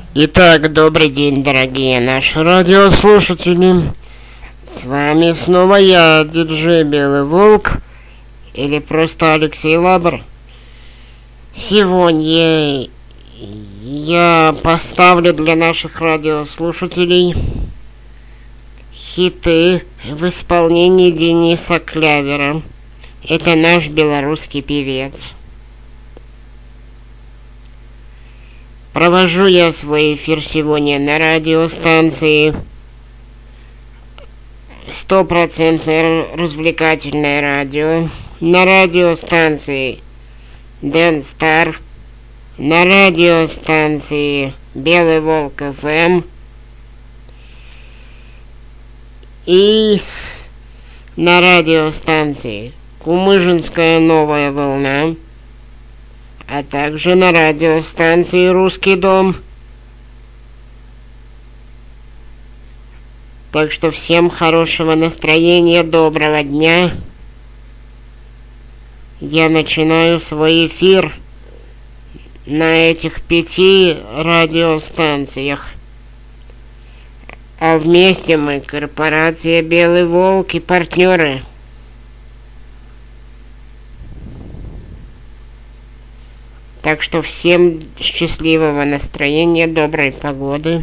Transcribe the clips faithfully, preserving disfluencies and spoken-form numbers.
Итак, добрый день, дорогие наши радиослушатели. С вами снова я, диджей Белый Волк, или просто Алексей Лабр. Сегодня я поставлю для наших радиослушателей хиты в исполнении Дениса Клявера. Это наш белорусский певец. Провожу я свой эфир сегодня на радиостанции стопроцентное развлекательное радио, на радиостанции Дэн Стар, на радиостанции Белый Волк эф эм и на радиостанции Кумыжинская новая волна, а также на радиостанции Русский дом. Так что всем хорошего настроения, доброго дня. Я начинаю свой эфир на этих пяти радиостанциях. А вместе мы корпорация Белый Волк и партнеры. Так что всем счастливого настроения, доброй погоды.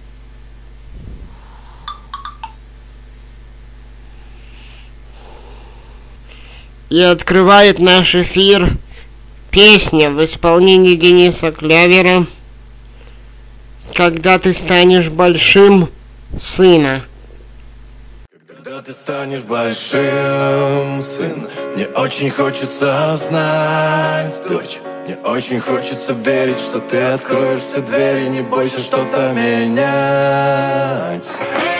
И открывает наш эфир песня в исполнении Дениса Клявера «Когда ты станешь большим, сына». Когда ты станешь большим, сын, мне очень хочется знать, дочь. Мне очень хочется верить, что ты откроешь все двери, не бойся что-то менять.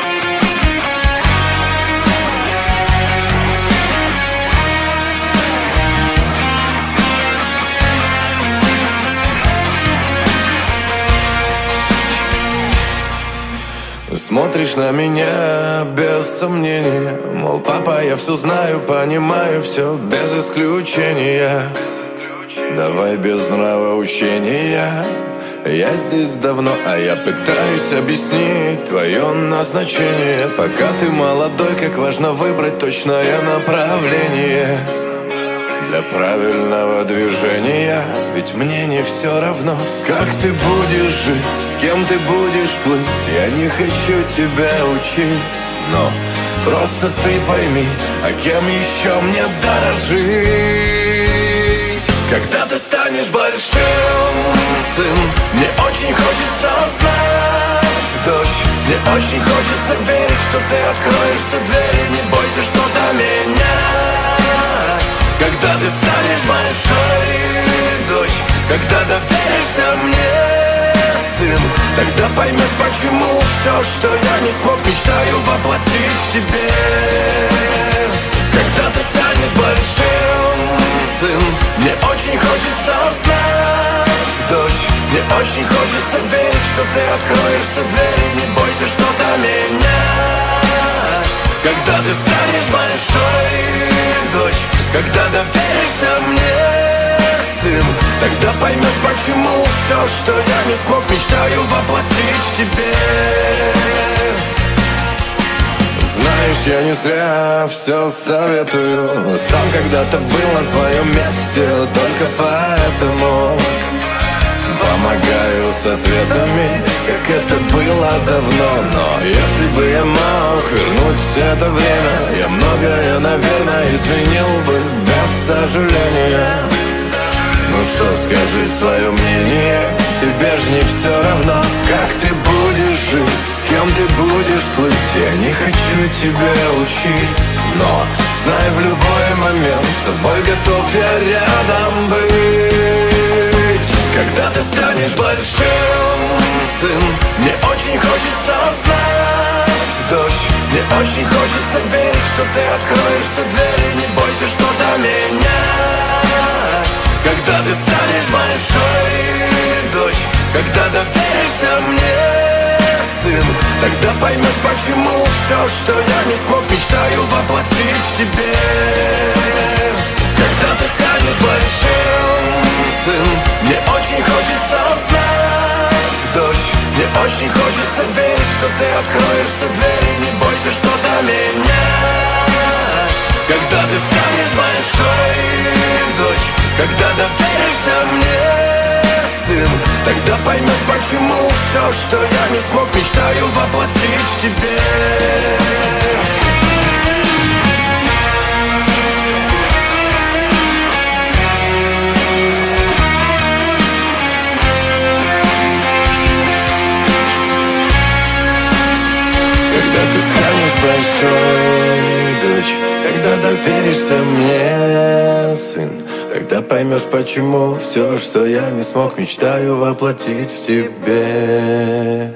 Смотришь на меня без сомнения, мол, папа, я все знаю, понимаю все без исключения. Давай без нравоучения. Я здесь давно, а я пытаюсь объяснить твое назначение. Пока ты молодой, как важно выбрать точное направление для правильного движения. Ведь мне не все равно, как ты будешь жить, с кем ты будешь плыть. Я не хочу тебя учить, но просто ты пойми, а кем еще мне дорожить. Когда ты станешь большим, сын, мне очень хочется знать, дочь. Мне очень хочется верить, что ты откроешь все двери, не бойся что-то менять. Когда ты станешь большой, дочь, когда доверишься мне, сын, тогда поймешь, почему все, что я не смог, мечтаю воплотить в тебе. Когда ты станешь большим, сын, мне очень хочется знать, дочь. Мне очень хочется верить, что ты откроешь все двери, не бойся что-то менять. Когда ты станешь большой, дочь, когда доверишься мне, сын, тогда поймешь, почему все, что я не смог, мечтаю воплотить в тебе. Знаешь, я не зря все советую. Сам когда-то был на твоем месте, только поэтому помогаю с ответами, как это было давно. Но если бы я мог вернуть это время, я многое, наверное, изменил бы без сожаления. Ну что, скажи свое мнение, тебе ж не все равно, как ты будешь жить, с кем ты будешь плыть. Я не хочу тебя учить, но знай, в любой момент с тобой готов я рядом быть. Когда ты станешь большим, сын, мне очень хочется знать, дочь. Мне очень хочется верить, что ты откроешь все двери, не бойся что-то менять. Когда ты станешь большой, дочь, когда доверишься мне, сын, тогда поймешь, почему все, что я не смог, мечтаю воплотить в тебе. Когда ты станешь большим, сын, мне очень хочется знать, дочь. очень хочется верить, что ты откроешь все двери, не бойся что-то менять. Когда ты станешь большой, дочь, когда доверишься мне, сын, тогда поймешь, почему все, что я не смог, мечтаю воплотить в тебе. Когда ты станешь большой, дочь, когда доверишься мне, сын, тогда поймешь, почему все, что я не смог, мечтаю воплотить в тебе.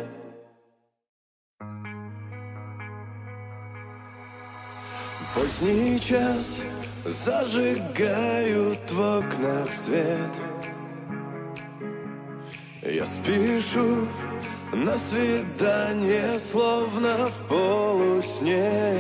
Поздний час зажигают в окнах свет. Я спешу на свидание, словно в полусне.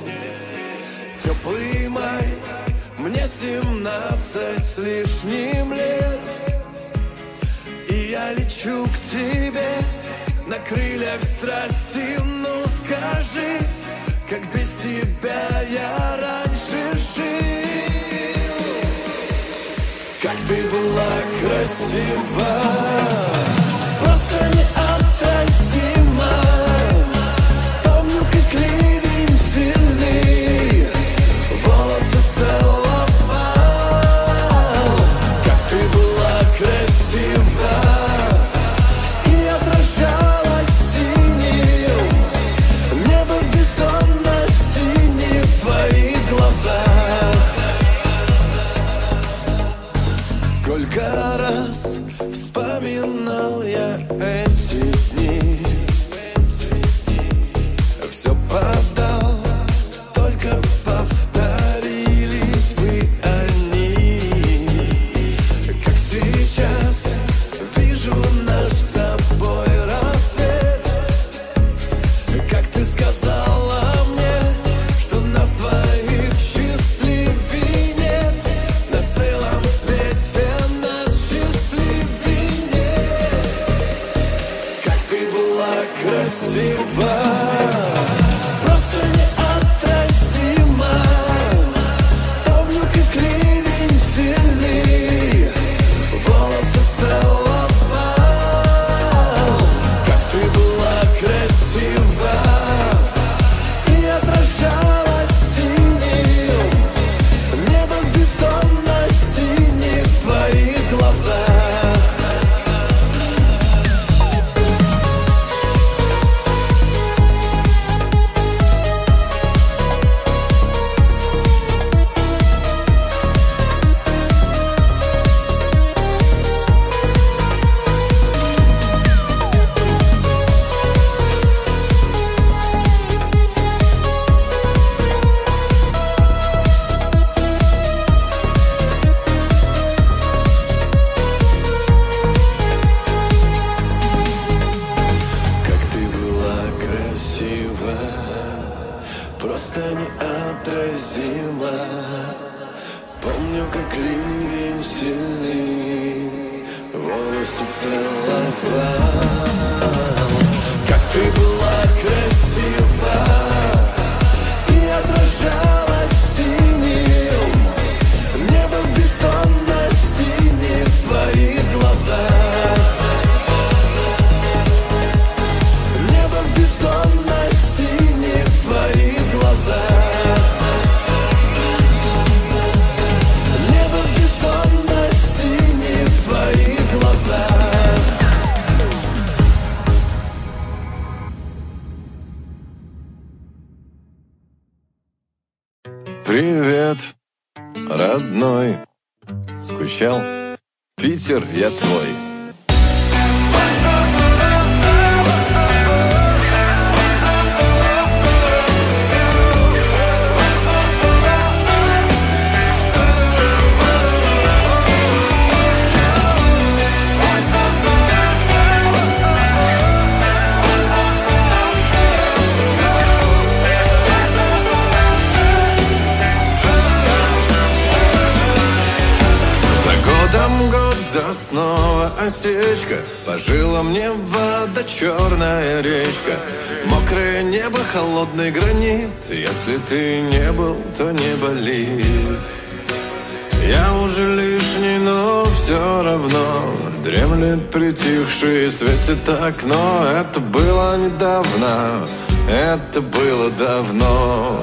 Теплый май, мне семнадцать с лишним лет, и я лечу к тебе на крыльях страсти. Ну скажи, как без тебя я раньше жил. Как ты была красива, просто неотразима. Помню, как ливень сильный волосы целовал. Как ты была красива и отражалась синим, небо бездонно синих в твоих глазах. Сколько раз вспоминал я эти дни, все подал, только повторились бы они. Как сейчас вижу наш с тобой рассвет. Как ты сказала мне, что нас двоих счастливей нет. На целом свете нас счастливей нет. Как ты была красива, просто неотразима. Помню, как ливень сильный волосы целовал. Как ты была красива и отражалась синим, небо бездонно синих в твоих глазах. Как ты была красива, просто неотразима. Помню, как ливень сильный волосы целовал. Как ты была красива и отражалась синим, небо бездонно синих в твоих глазах. Небо бездонно синих в твоих глазах. Небо бездонно синих в твоих глазах. Привет, родной. Скучал? Питер, я твой. За годом год до снова снова осечка. По жилам мне вода, черная речка. Мокрое небо, холодный гранит. Если ты не был, то не болит. Я уже лишний, но все равно дремлет притихший, светит окно. Это было недавно, это было давно.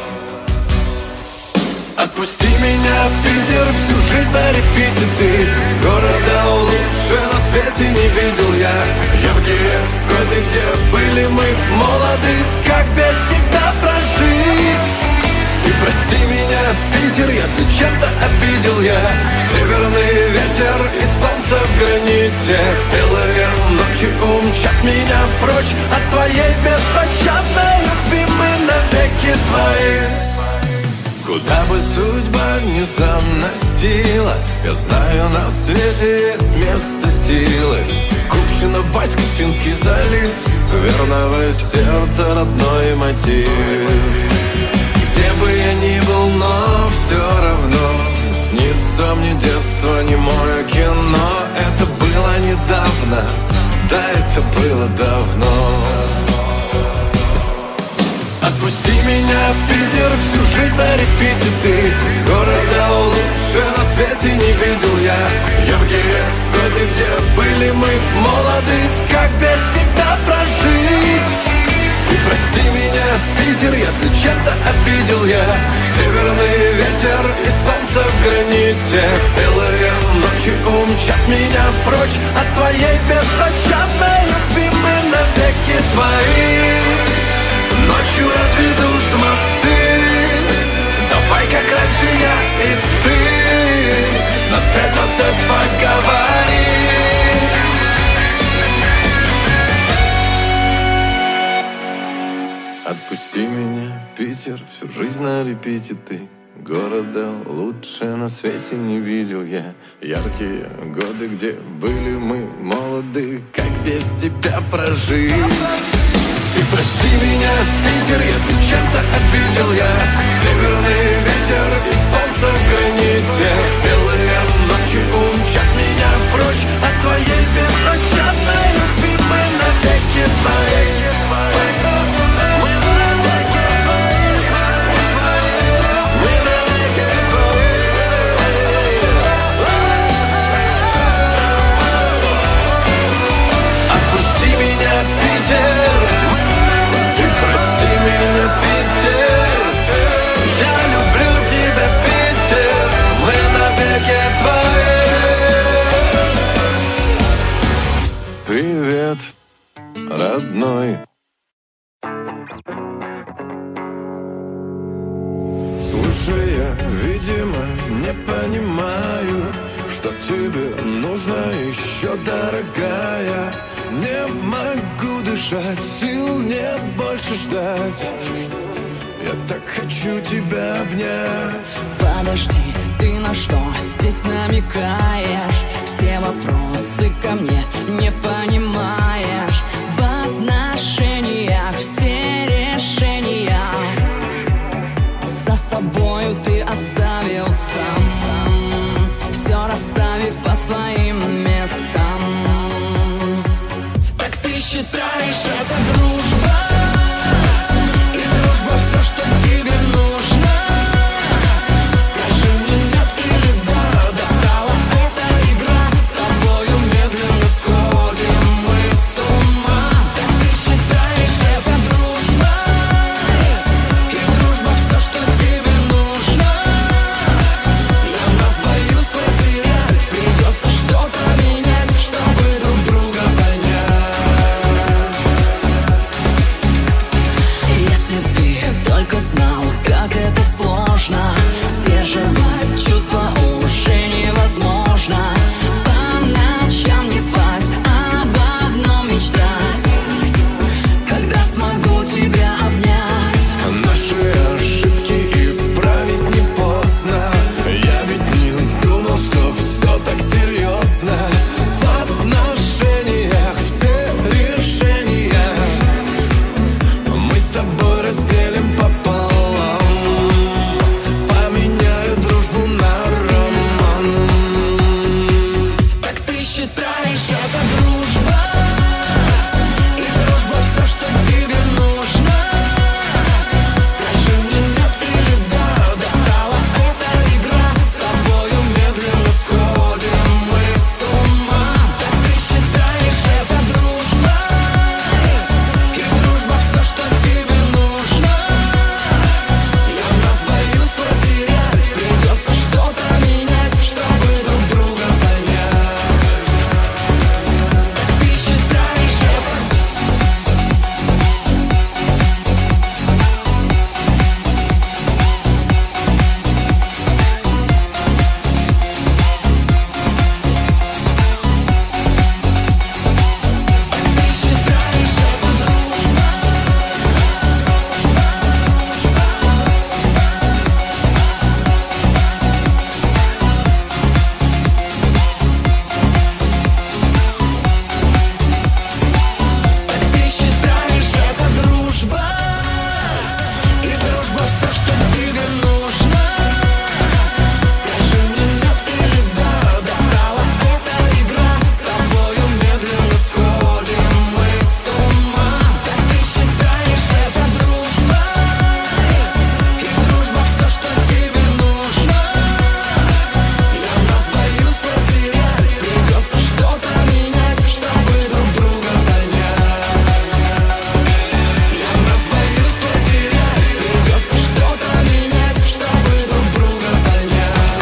Отпусти меня, Питер, всю жизнь на репите ты. Города лучше на свете не видел я. Яркие годы, где были мы молоды, как без тебя прожить? Ты прости меня, Питер, если чем-то обидел я. Северный ветер и солнце в граните. Белые ночи умчат меня прочь от твоей беспощадной любви. Мы навеки твои. Куда бы судьба ни заносила, я знаю, на свете есть место силы. Купчино, Васька, Финский залив, верного сердца родной мотив. Где бы я ни был, но все равно снится мне детство, немое кино. Это было недавно, да, это было давно. Отпусти меня, Питер, всю жизнь на репите ты. Города лучше на свете не видел я. Яркие годы, где были мы молоды, как без тебя прожить? Ты прости меня, Питер, если чем-то обидел я. Северный ветер и солнце в граните. Белые ночи умчат меня прочь от твоей беспощадной любви. Мы навеки твои. Ночью разведут мосты. Давай, как раньше, я и ты на тет-а-тет поговорим. Отпусти меня, Питер, всю жизнь на репите ты. Города лучше на свете не видел я. Яркие годы, где были мы молоды, как без тебя прожить? Ты прости меня, Питер, если чем-то обидел я. Северный ветер и солнце в граните. Белые ночи умчат меня прочь от твоей беспощадной любви. Мы навеки твои. Привет, родной. Слушай, я, видимо, не понимаю, что тебе нужно еще, дорогая. Не могу дышать, сил нет больше ждать. Я так хочу тебя обнять. Подожди, ты на что здесь намекаешь? Все вопросы ко мне не понимаешь. В отношениях все решения за собою ты оставил сам, все расставив по своим местам. Так ты считаешь, это дружба? И дружба все, что тебе нужно? Скажи мне нет или да, достала эта игра. С тобою медленно сходим считаешь это дружба? И дружба все, что тебе нужно. Скажи мне нет или да, достала эта игра. С тобою медленно сходим мы с ума. Так ты считаешь это дружба? И дружба все, что тебе нужно. Я нас боюсь потерять. Придется что-то менять, чтобы друг друга понять. Так ты считаешь это? Ты считаешь это дружба? Ты считаешь это дружба? И дружба все, что тебе нужно. Скажи мне нет или да, достала эта игра. С тобою медленно сходим мы с ума. Так ты считаешь это дружба? И дружба все, что тебе нужно. Я нас боюсь потерять. Придется что-то менять, чтобы друг друга понять. Я нас боюсь потерять. Придется что-то менять, чтобы друг друга понять.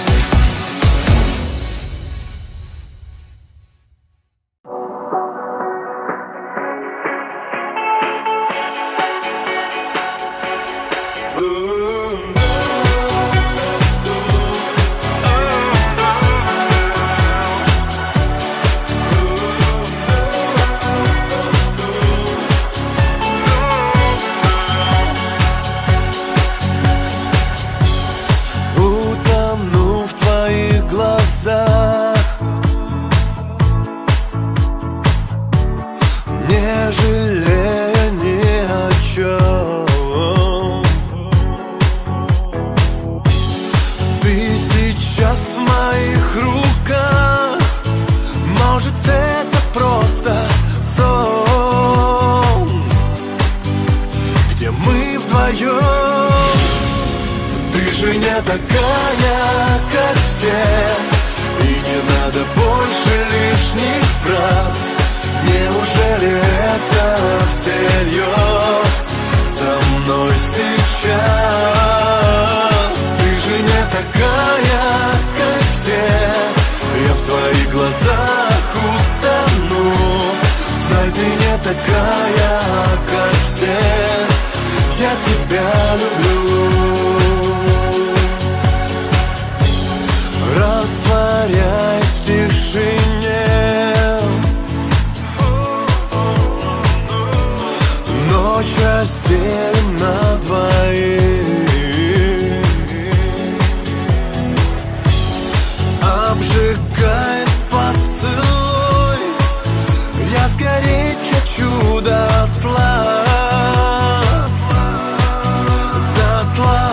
Утону в твоих глазах, не жалея ни о чем. Ты сейчас в моих руках. Может, это просто сон, где мы вдвоем. Ты же не такая, как все, и не надо больше лишних фраз. Неужели это всерьез со мной сейчас? Ты же не такая, как все, я в твоих глазах утону. Знай, ты не такая, как все, я тебя люблю. Растворяясь в тишине, ночь разделим на двоих. Обжигает поцелуй, я сгореть хочу дотла. Дотла.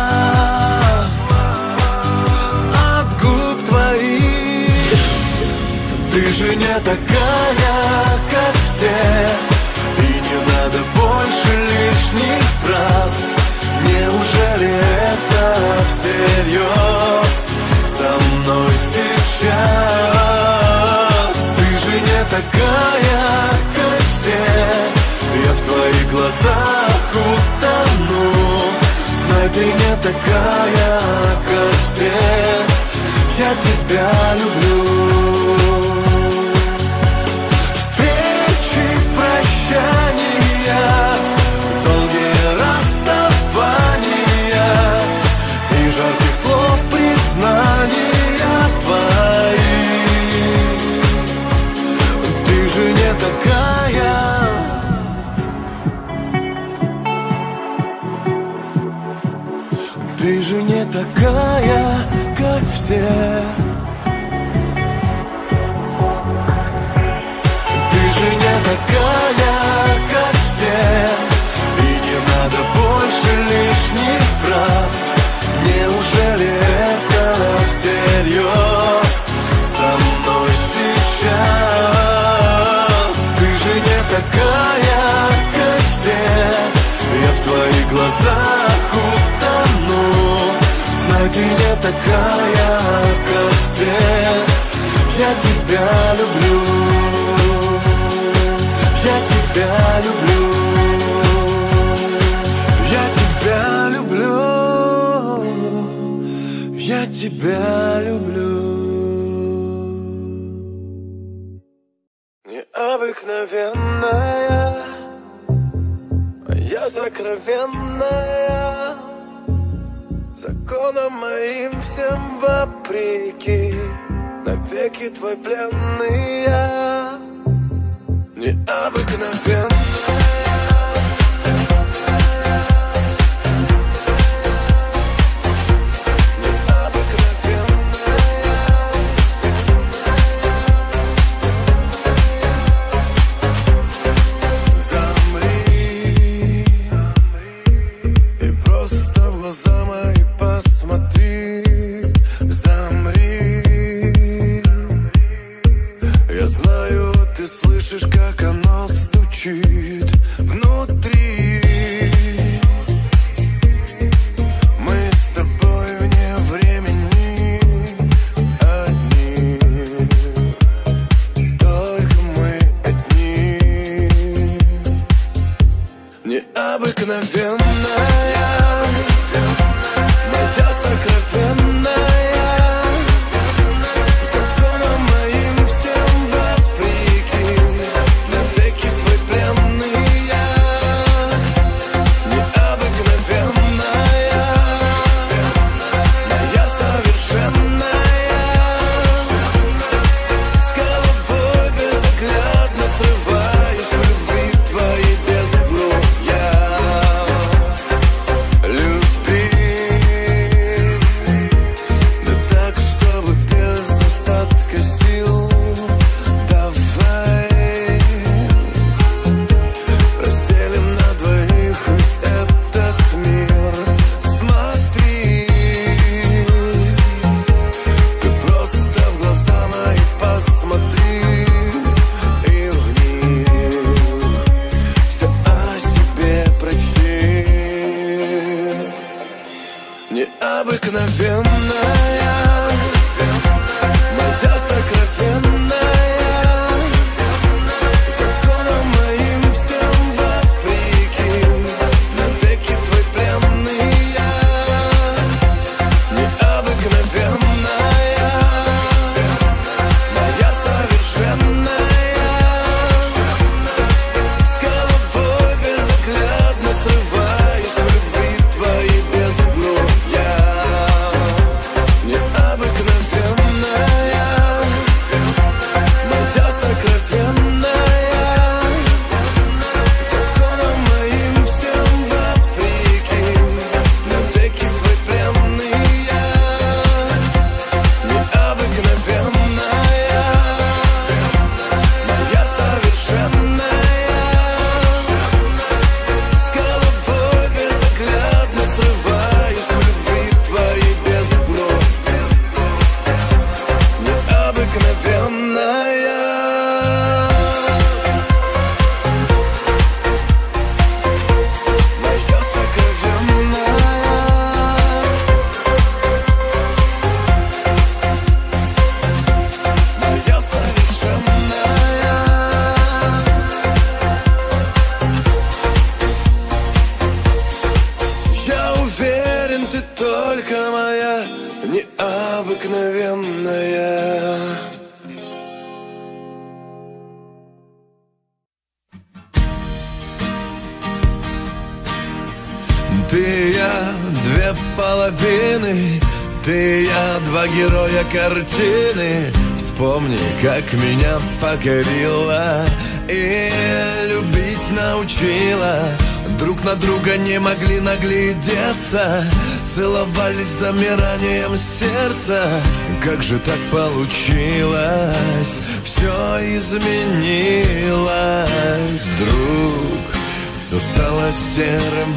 От губ твоих. Ты же не такая, как все, и не надо больше лишних фраз. Неужели это всерьез со мной сейчас? Ты же не такая, как все, я в твоих глазах утону. Знай, ты не такая, как все, я тебя люблю. Встречи, прощания, долгие расставания и жарких слов признания твои. Ты же не такая. Ты же не такая, как все. Ты же не такая, как все, и не надо больше лишних фраз. Неужели это всерьез со мной сейчас? такая, как все. Я тебя люблю, я тебя люблю, я тебя люблю, я тебя люблю. Необыкновенная, я сокровенная, законом моим всем вопреки, навеки твой пленный я. Необыкновенная, внутри. Мы с тобой вне времени одни, только мы одни. Необыкновенная, моя сокровенная, законом моим всем вопреки, навеки твой пленный я. Необыкновенная, моя совершенная, с головой безоглядно срываюсь в любви твоей бездну я. Люби, да так, чтобы без остатка сил. Давай разделим на двоих хоть этот мир. Смотри, ты просто в глаза мои посмотри, и в них все о себе прочти. Необыкновенная, моя сокровенная, законом моим всем вопреки, навеки твой пленный я. Необыкновенная, моя совершенная, с головой безоглядно срываюсь в любви твоей бездну я. Необыкновенная, моя сокровенная, законом моим всем вопреки, навеки твой пленный я. Необыкновенная, моя совершенная, с головой безоглядно срываюсь в любви твоей бездну. Необыкновенная, моя сокровенная, моя совершенная. Я уверен, ты только моя необыкновенная. Ты и я, две половины, ты и я, два героя картины. Вспомни, как меня покорила и любить научила. Друг на друга не могли наглядеться, целовались с замиранием сердца. Как же так получилось? Все изменилось вдруг, все стало серым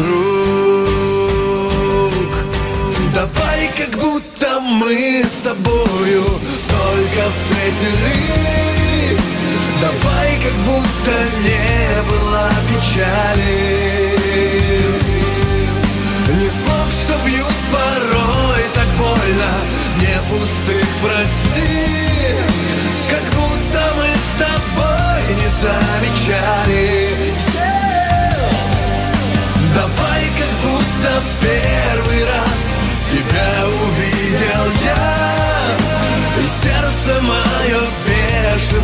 вокруг. Давай, как будто мы с тобою только встретились. Давай, как будто не было печали, ни слов, что бьют порой так больно.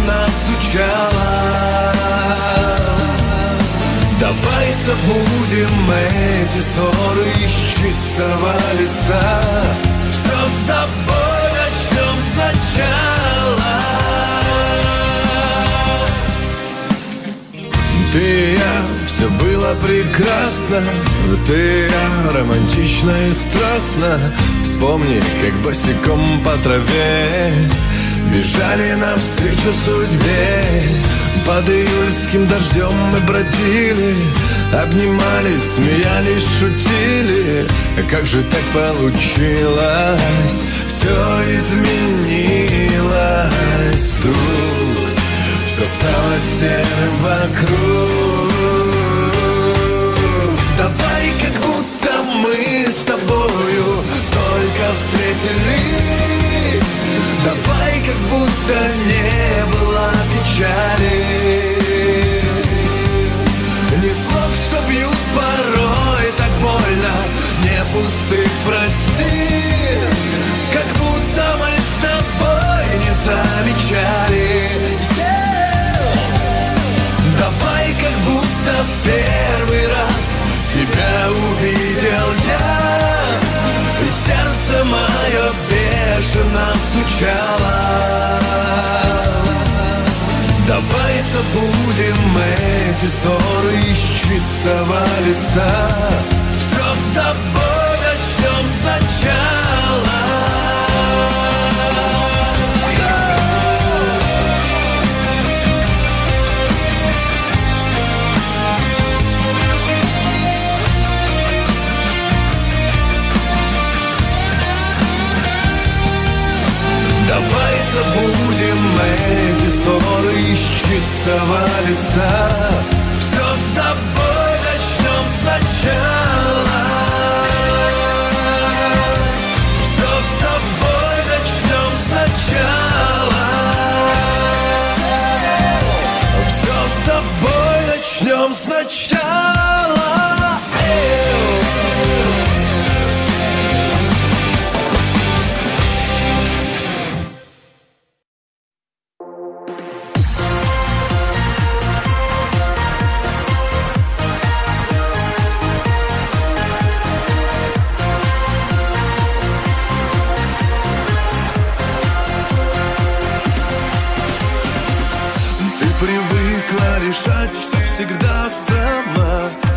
нам стучала. Давай забудем эти ссоры из чистого листа. Все с тобой начнем сначала. Ты и я, все было прекрасно. Ты и я, романтично и страстно. Вспомни, как босиком по траве бежали навстречу судьбе. Под июльским дождем мы бродили, обнимались, смеялись, шутили. Как же так получилось? Все изменилось вдруг. Все стало серым вокруг. Давай, как будто мы с тобою только встретились. Давай, как будто не было печали. Ни слов, что бьют порой так больно, не пустых прости. Как будто мы с тобой не замечали. Давай, как будто в первый раз тебя увидел я, и сердце мое бешено стучало. Давай забудем эти ссоры из чистого листа. Все с тобой начнем сначала. Давай забудем эти ссоры из чистого листа. Все с тобой начнем сначала. Все с тобой начнем сначала. Все с тобой начнем сначала. Привыкла решать все всегда сама,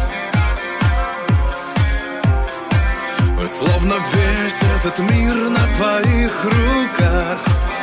словно весь этот мир на твоих руках.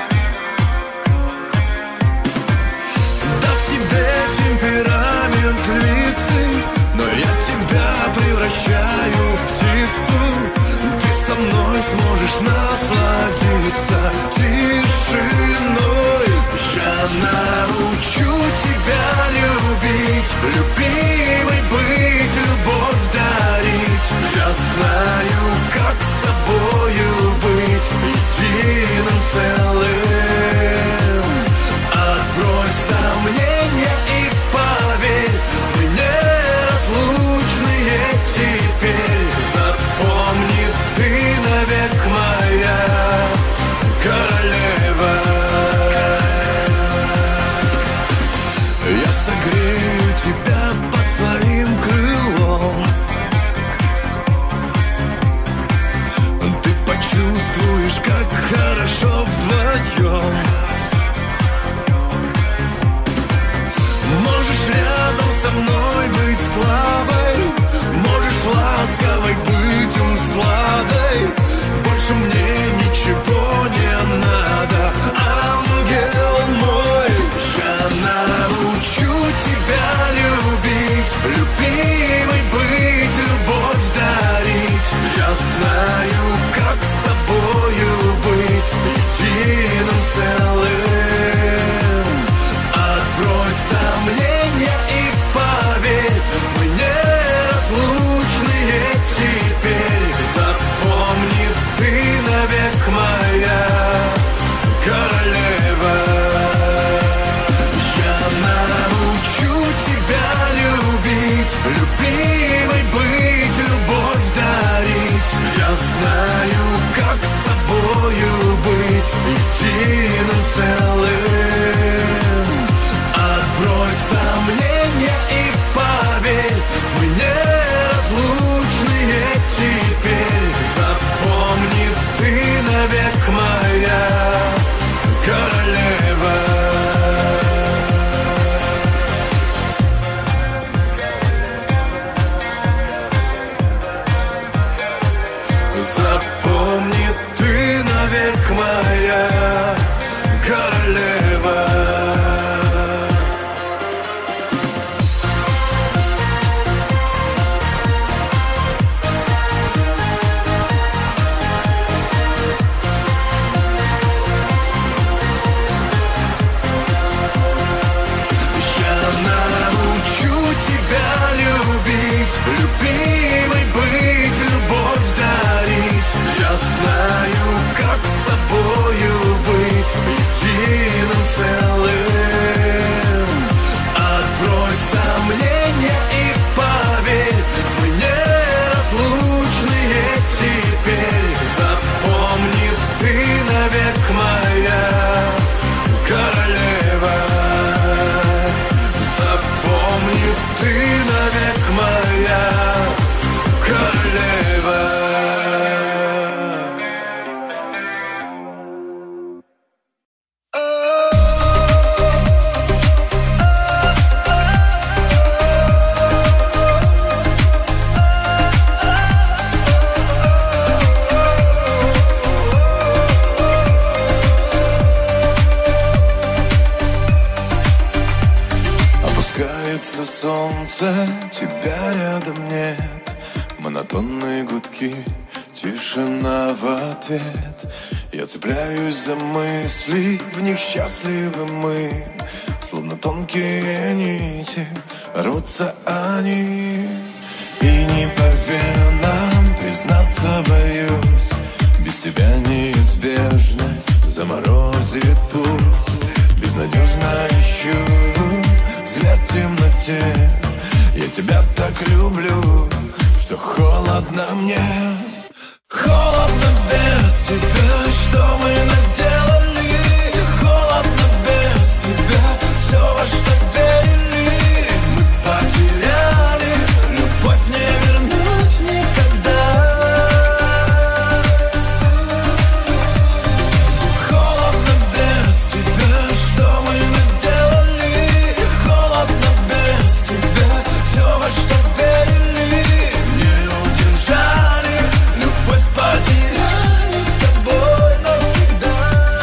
Да в тебе темперамент львицы, но я тебя превращаю в птицу. Ты со мной сможешь насладиться тишиной. Я научу тебя любить, любимой быть, любовь дарить. Я знаю, как с тобою быть единым целым. Отбрось сомнения и поверь, мы неразлучные теперь. Запомни, ты навек моя, садится солнце, тебя рядом нет. Монотонные гудки, тишина в ответ. Я цепляюсь за мысли, в них счастливы мы. Словно тонкие нити, рвутся они. И не по венам, признаться боюсь. Без тебя неизбежность заморозит путь. Безнадежно ищу взгляд в темноте. Я тебя так люблю, что холодно мне. Холодно без тебя, что мы наделали. Холодно без тебя, все, во что верили. Мы потеряли, любовь не вернуть никогда. Холодно без тебя, что мы наделали. Холодно без тебя, все, во что верили. Не удержали, любовь потеряли с тобой навсегда.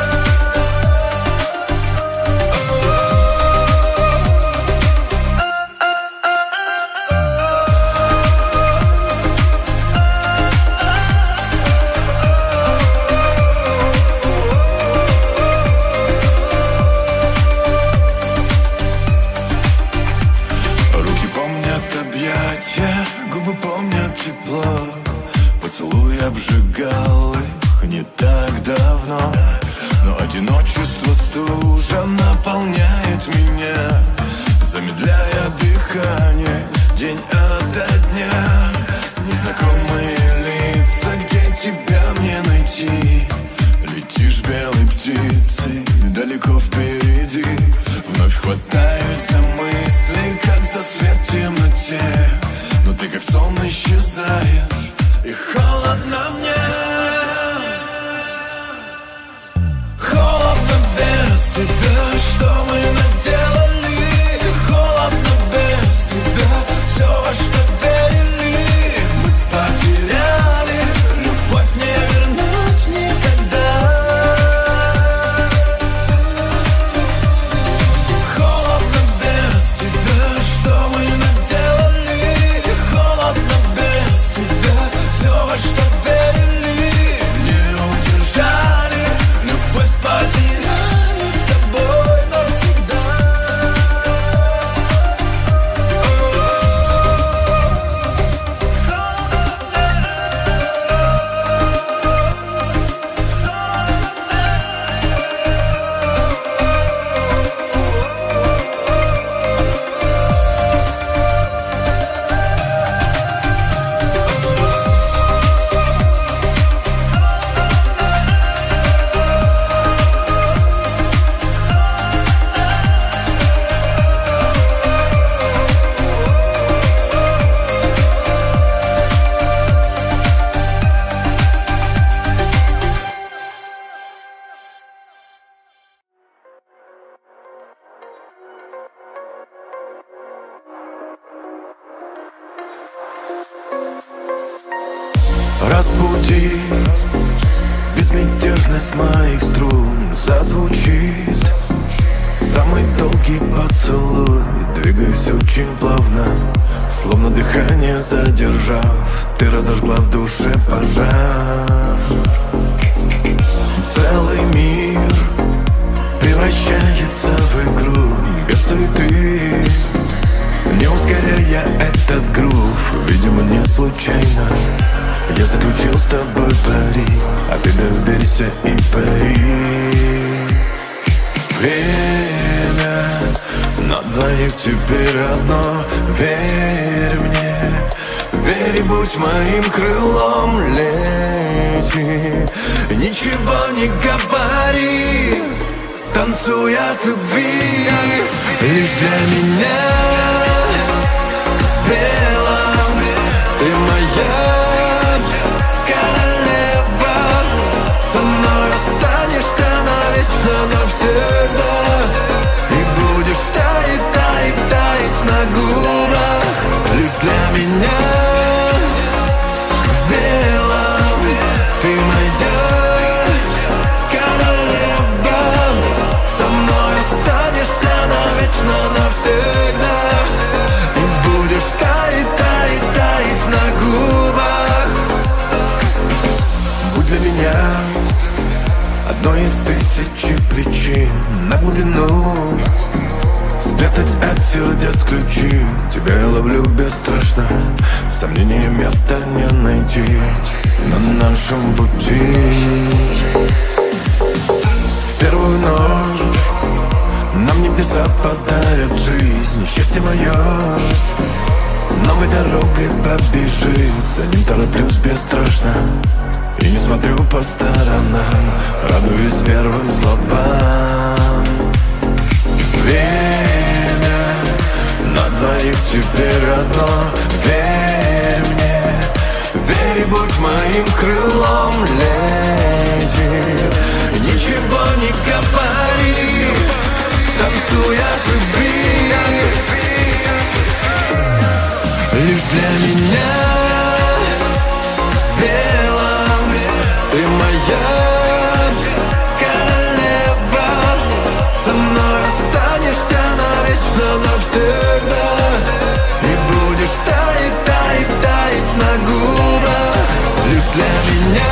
Руки помнят объятия, губы помнят тепло. Поцелуй обжигал их не так давно. Но одиночество стужа наполняет меня, замедляя дыхание день ото дня. Незнакомые лица, где тебя мне найти? Летишь белой птицей далеко впереди. Вновь хватаюсь за мысли, как за свет в темноте. Но ты как сон исчезаешь, и холодно мне. Холодно без тебя, что мы наделали. Холодно без тебя, все, во что верили. Мы потеряли, любовь не вернуть никогда. Холодно без тебя, что мы наделали. Холодно без тебя, все, во что верили. Не удержали, любовь потеряли с тобой навсегда. Разбуди безмятежность моих струн. Зазвучит самый долгий поцелуй. Двигаясь очень плавно, словно дыхание задержав. Ты разожгла в душе пожар. Целый мир превращается в игру без суеты, не ускоряя этот грув. Видимо, не случайно я заключил с тобой пари, а ты доверься и пари. Время на двоих теперь одно. Верь мне, верь и будь моим крылом. Лети, ничего не говори, танцуй от любви. Лишь для меня в белом ты моя королева. Со мной останешься навечно, навсегда. И будешь таять, таять, таять на губах. Лишь для меня в белом ты моя королева. Со мной останешься навечно, навсегда. причин на глубину, спрятать от сердец ключи. Тебя я ловлю бесстрашно, сомнения места не найти на нашем пути. В первую ночь нам небеса подарят жизнь, счастье мое новой дорогой побежит. За ним тороплюсь бесстрашно и не смотрю по сторонам, радуюсь первым словам. Время на двоих теперь одно. Верь мне, верь и будь моим крылом, леди. Ничего не говори, танцуй от любви. Лишь для меня в белом ты моя королева. Со мной останешься навечно, навсегда. И будешь таять, таять, таять на губах. Лишь для меня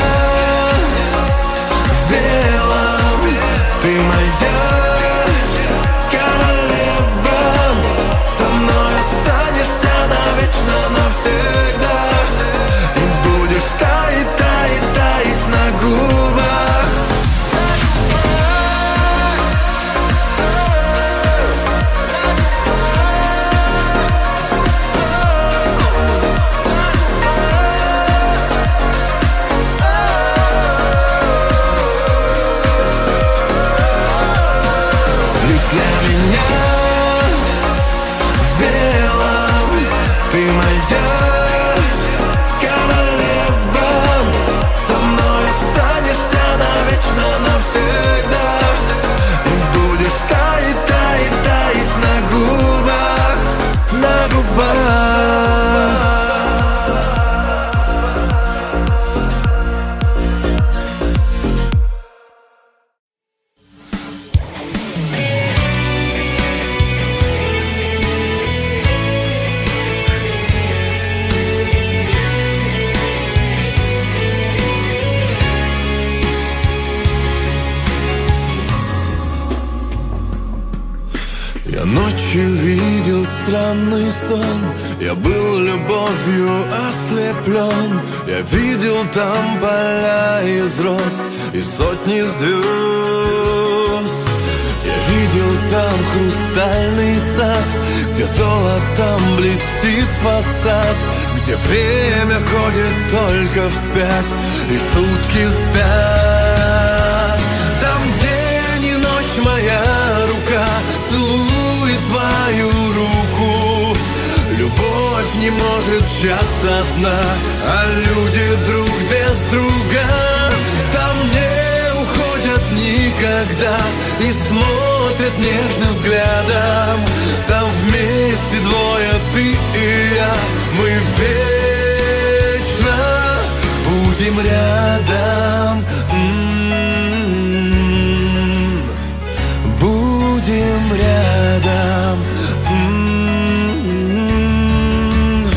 в белом ты моя королева. Со мной останешься навечно, навсегда. И будешь таять, таять, таять на губах. Лишь для меня в белом ты моя королева. Со мной останешься навечно, навсегда. И будешь таять, таять, таять на губах, на губах. Я ночью видел странный сон, я был любовью ослеплен. Я видел там поля из роз и сотни звезд. Я видел там хрустальный сад, где золотом блестит фасад, где время ходит только вспять и сутки спят. Там день и ночь моя рука целует твою руку. Любовь не может час одна, а люди друг без друга. Там не уходят никогда и смотрят нежным взглядом. Там вместе двое, ты и я, мы вечно будем рядом. М-м-м. Будем рядом. М-м-м.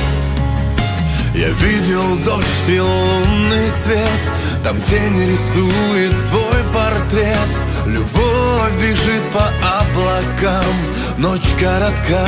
Я видел дождь и лунный свет, там тень рисует свой портрет. Любовь бежит по облакам, ночь коротка.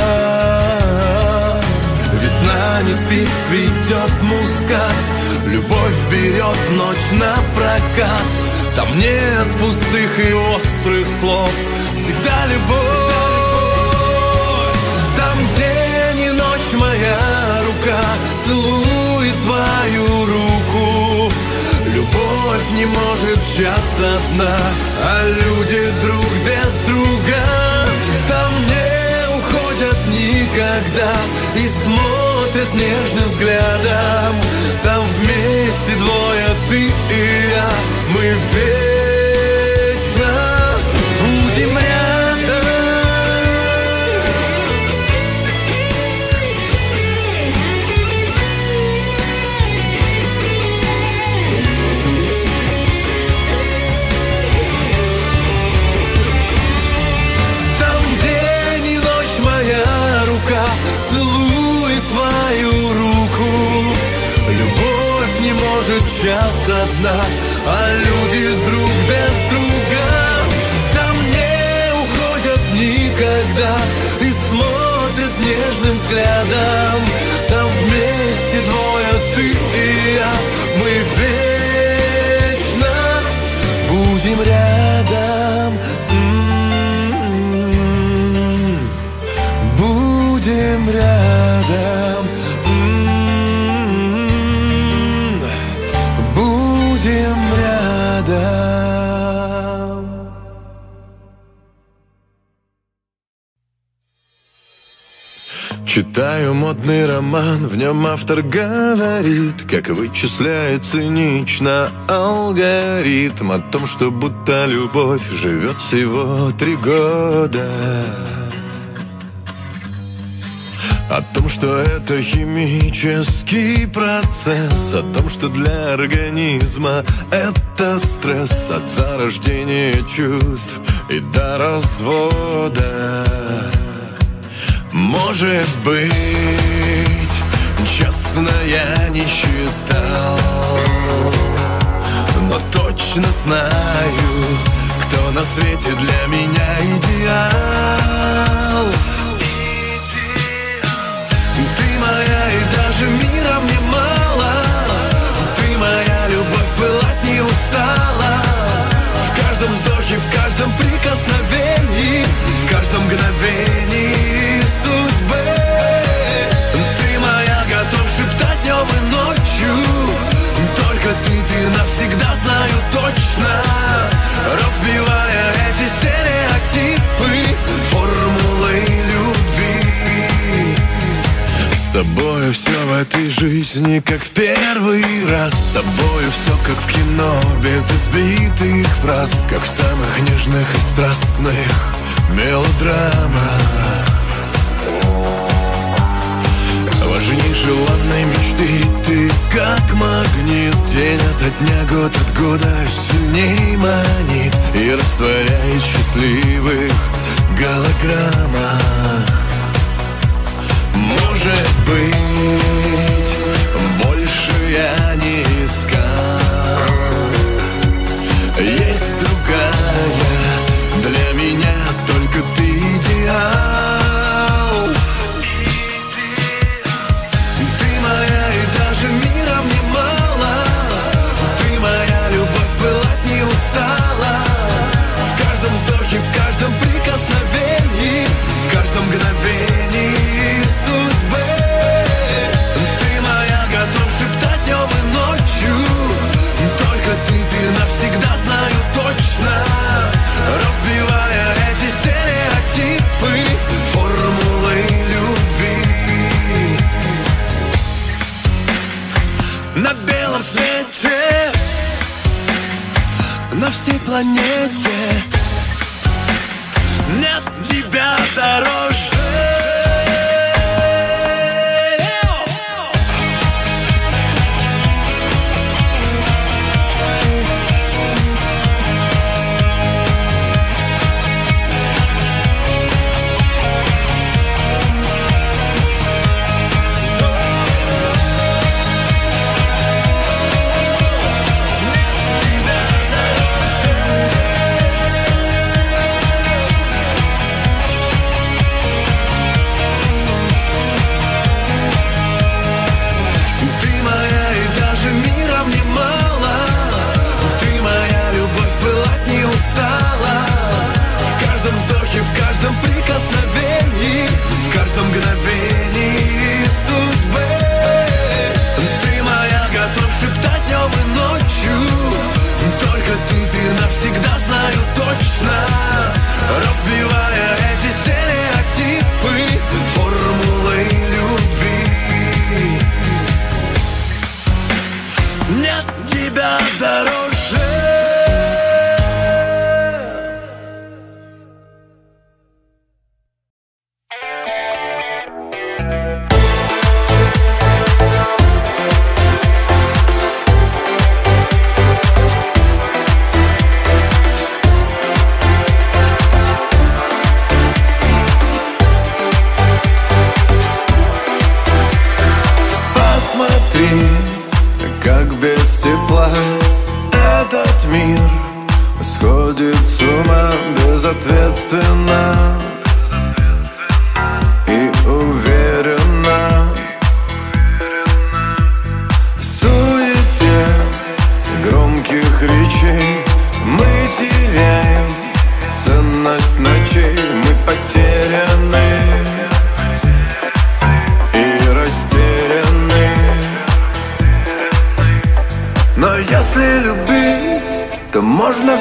Весна не спит, цветет мускат. Любовь берет ночь на прокат. Там нет пустых и острых слов, всегда любовь. Там день и ночь моя рука целует твою руку. Любовь не может час одна, а люди друг без друга. Там не уходят никогда и смотрят нежным взглядом. Там вместе двое, ты и я, мы вечно будем рядом. Там день и ночь моя рука целует твою руку. Любовь не может час одна, а люди друг без друга. всегда и смотрит нежным взглядом. Там вместе двое, ты и я, мы вечно будем рядом. М-м-м. Будем рядом. М-м-м. Будем рядом. Читаю модный роман, в нем автор говорит, как вычисляет цинично алгоритм о том, что будто любовь живет всего три года. О том, что это химический процесс, о том, что для организма это стресс от зарождения чувств и до развода. Может быть, честно, я не считал, но точно знаю, кто на свете для меня идеал. Ты моя, и даже мира мне мало. Ты моя, любовь пылать не устала. В каждом вздохе, в каждом прикосновении, в каждом мгновении судьбы. Ты моя, готов шептать днем и ночью. Только ты, ты навсегда, знаю точно. Разбивая эти стереотипы, формулы любви. С тобою все в этой жизни как в первый раз. С тобою все как в кино, без избитых фраз, как в самых нежных и страстных мелодрамах. Важней желанной мечты ты как магнит. День ото дня, год от года сильней манит и растворяет в счастливых голограммах. Может быть, больше я не искал. Есть другая, для меня только ты идеал. Ты моя, и даже мира мне мало. Ты моя, любовь пылать не устала. В каждом вздохе, в каждом прикосновении, в каждом мгновении судьбы. Ты моя, готов шептать днем и ночью. Только ты, ты навсегда, знаю точно. Разбивая эти стереотипы, формулы любви. На белом свете, на всей планете нет тебя дороже.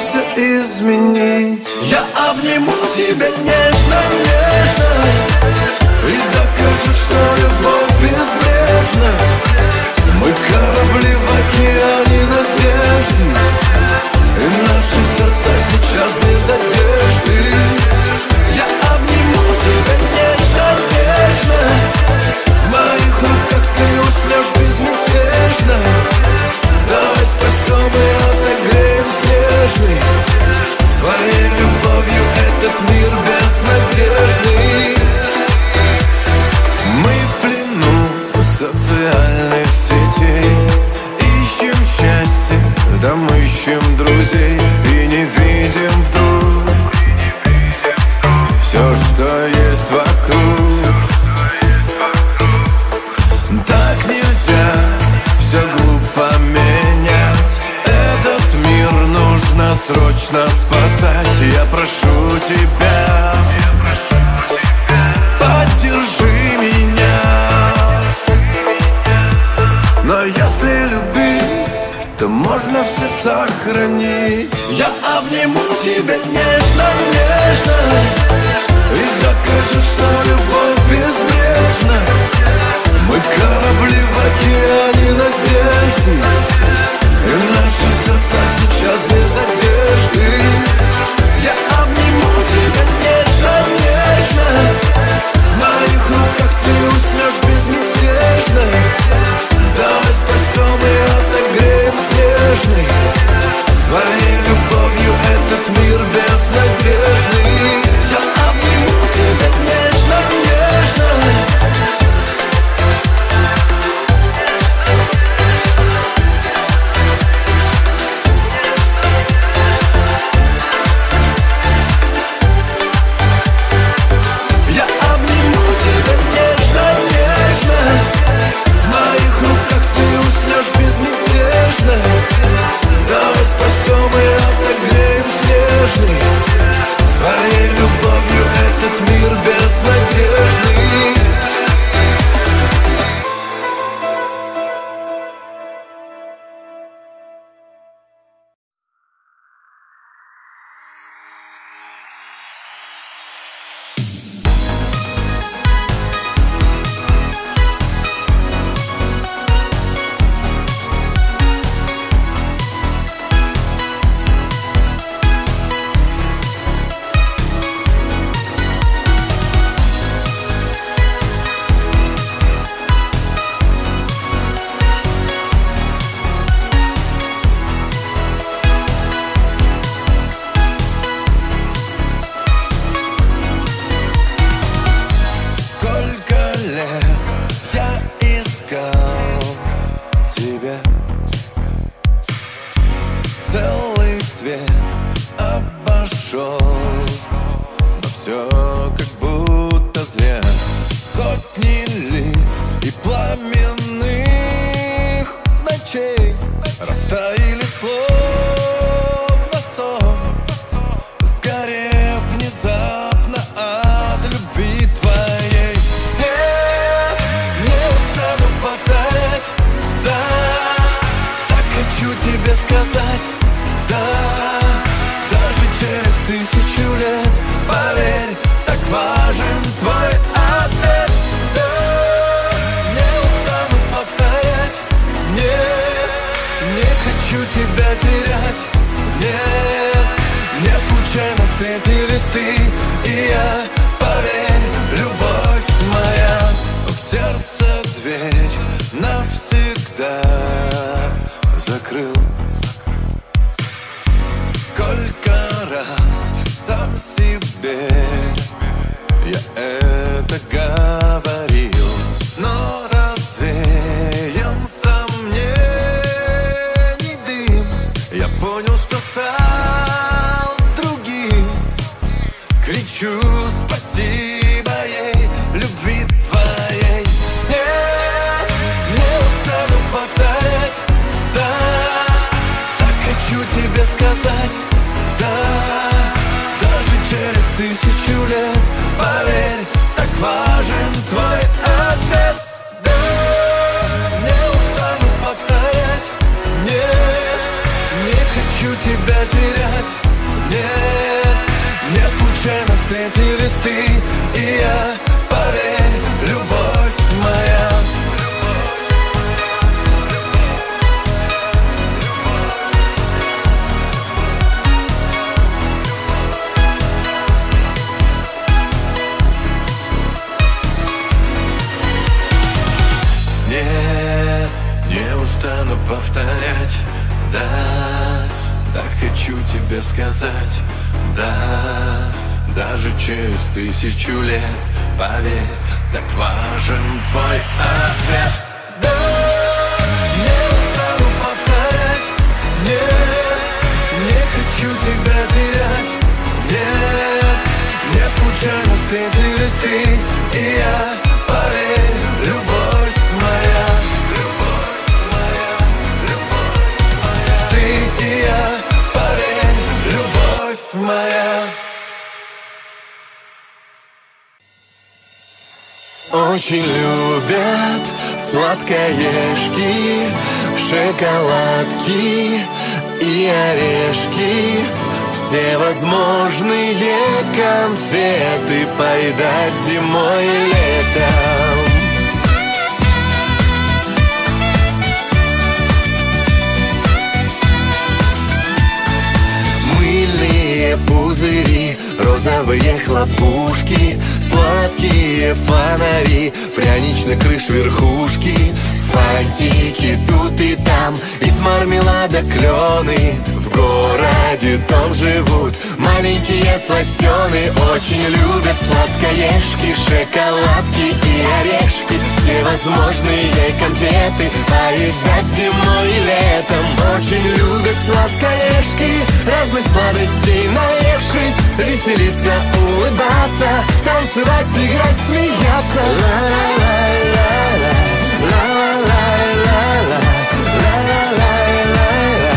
все изменить. Я обниму тебя нежно, нежно и докажу, что любовь безбрежна. Мы корабли в океане надежды, и наши сердца сейчас без одежды. Я обниму тебя нежно, нежно. В моих руках ты уснешь безмятежно. Давай спасем и отогреем снежный своей любовью этот мир безнадежный. Мы в плену социальных сетей, ищем счастье, да мы ищем друзей, и не видим вдруг все, что есть вокруг. Так нельзя, все глупо менять. Этот мир нужно срочно спасать. Я прошу тебя, поддержи меня. Но если любить, то можно все сохранить. Я обниму тебя нежно, нежно и докажу, что любовь безбрежна. Мы корабли в океане надежды, и наши сердца сейчас без одежды. Я обниму тебя нежно, нежно. В моих руках ты уснешь безмятежно. Давай спасем и отогреем снежный своей любовью этот мир безнадежный. Я обниму тебя нежно, нежно. Я обниму тебя нежно, нежно. В моих руках ты уснешь безмятежно. Давай спасем и отогреем снежный своей любовью этот мир безнадежный. Сколько лет я искал тебя, целый свет обошел, но все как будто зря. Сотни лиц и пламенных ночей растаяли словно сон, сгорев внезапно от любви твоей. Нет, не устану повторять, да, так хочу тебе сказать, да, даже через тысячу лет, поверь, так важен твой ответ. Да, не устану повторять, нет, не хочу тебя терять, нет, не случайно встретились ты и я, поверь, любовь моя. В сердце дверь навсегда закрыл. Сколько раз сам себе я это говорил, но развеян сомнений дым. Я понял, что стал другим. Кричу спасибо ей, любви твоей. Нет, не устану повторять, да, так хочу тебе сказать, да, даже через тысячу лет, поверь, повторять. Да, да, хочу тебе сказать. Да, даже через тысячу лет, поверь, так важен твой ответ. Да, не стану повторять. Нет, не хочу тебя терять. Нет, не случайно встретились ты и я. Поверь, любовь моя, любовь моя, любовь моя. Ты и я, поверь, любовь моя. Очень любят сладкоежки, шоколадки и орешки, все возможные конфеты поедать зимой и летом. Мыльные пузыри, розовые хлопушки, сладкие фонари, пряничных крыш верхушки, фантики тут и там, из мармелада клены. В городе том живут маленькие сластены, очень любят сладкоежки, шоколадки и орешки, все возможные конфеты поедать зимой и летом. Очень любят сладкоежки, разных сладостей наевшись, веселиться, улыбаться, танцевать, играть, смеяться. Ла-ла-ла-ла-ла, ла-ла-ла-ла-ла, ла-ла-ла-ла-ла.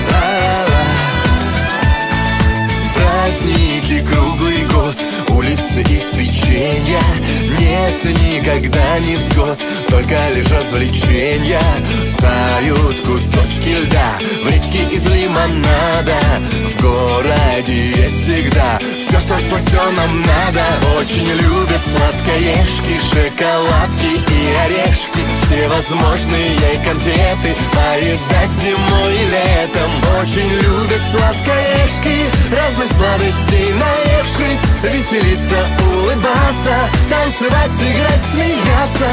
Праздники круглый год, улицы из печенья, нет никогда невзгод, только лишь развлечения. Тают кусочки льда в речке из лимонада, в городе есть всегда все, что сластенным надо. Очень любят сладкоежки, шоколадки и орешки, все возможные конфеты поедать зимой и летом. Очень любят сладкоежки, разных сладостей наевшись, веселиться, улыбаться, танцевать, играть, смеяться.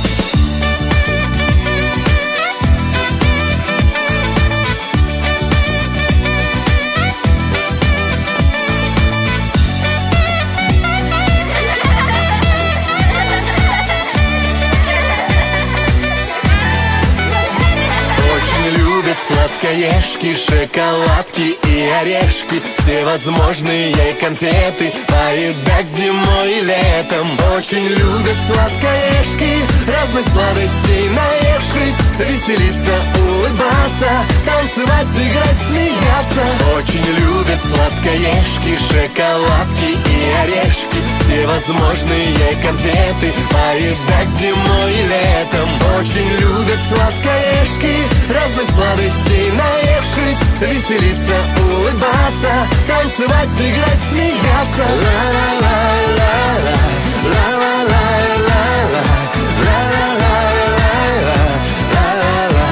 Сладкоежки, шоколадки и орешки, все возможные конфеты поедать зимой и летом. Очень любят сладкоежки, разных сладостей наевшись, веселиться, улыбаться, танцевать, играть, смеяться. Очень любят сладкоежки, шоколадки и орешки, все возможные конфеты поедать зимой и летом. Очень любят сладкоежки, разных сладостей наевшись, веселиться, улыбаться, танцевать, играть, смеяться. Ла-ла-ла-ла-ла, ла-ла-ла-ла-ла, ла-ла-ла-ла-ла, ла-ла-ла,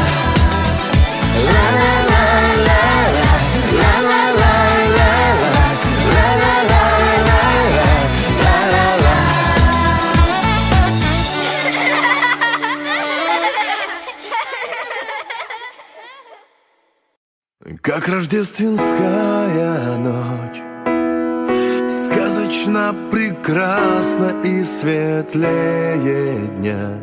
ла-ла-ла-ла-ла, ла-ла-ла-ла-ла, ла-ла-ла-ла-ла. Как рождественская ночь, сказочно прекрасна и светлее дня,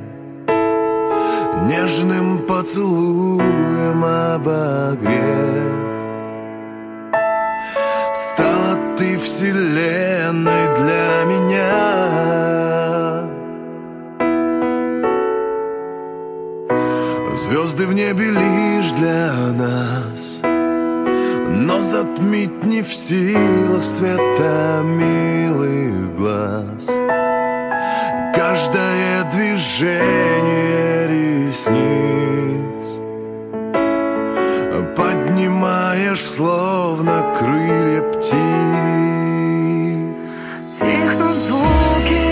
нежным поцелуем обогрев. Стала ты вселенной для меня. Звезды в небе лишь для нас, но затмить не в силах света милых глаз. Каждое движение ресниц поднимаешь, словно крылья птиц. Тихнут звуки,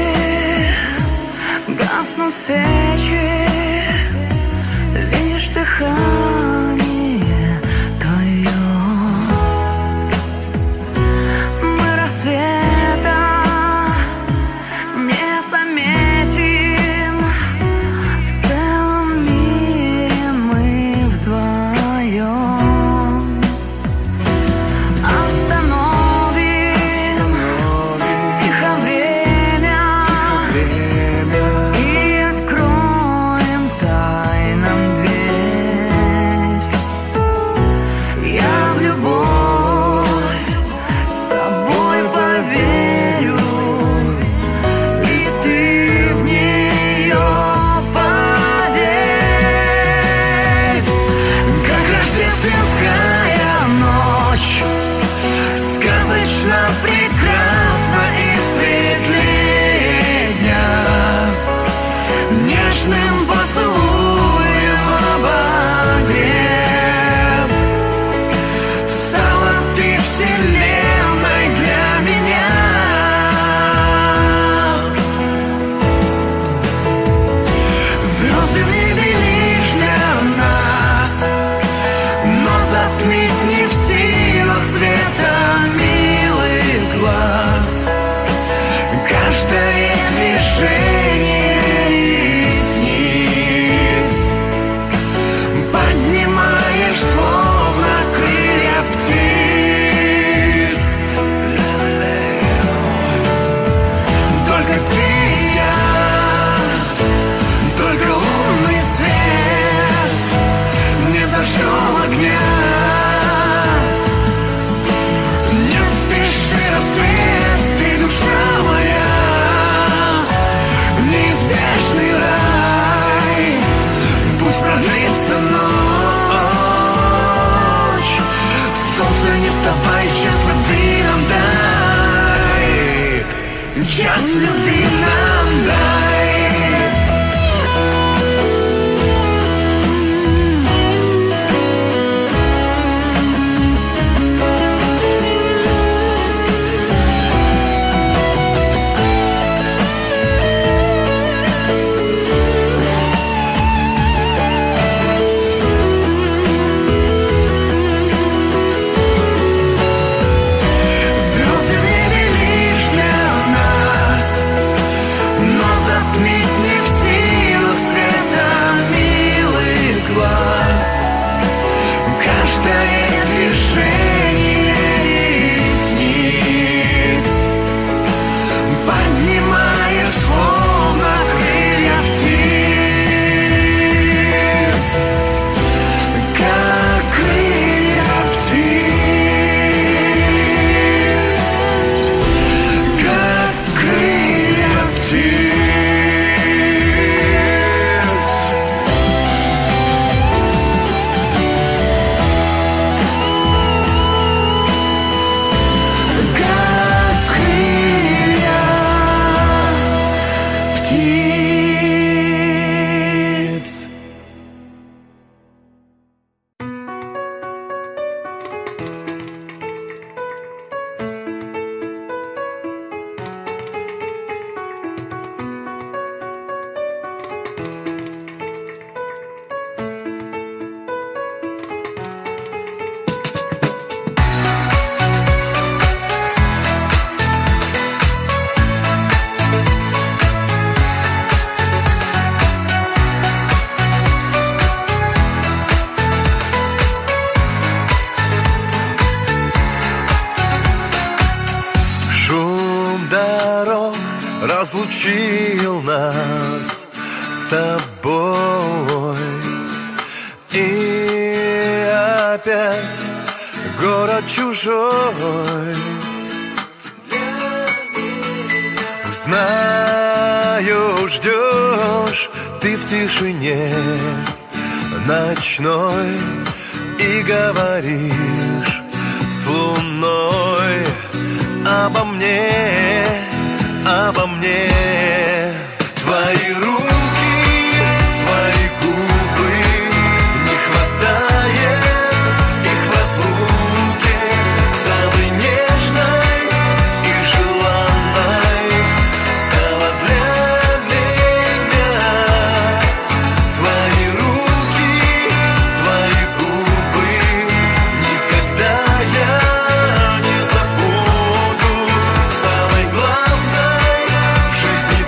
гаснут свечи, лишь дыхание твое. Мы рассвета не заметим, в целом мире мы вдвоем. давай час любви нам дай, час любви нам дай. Разлучил нас с тобой, и опять город чужой. Знаю, ждешь ты в тишине ночной и говоришь с луной обо мне, обо мне. Твои руки, твои губы, не хватает их в разлуке, самой нежной и желанной стала для меня. Твои руки, твои губы, никогда я не забуду самой главной в жизни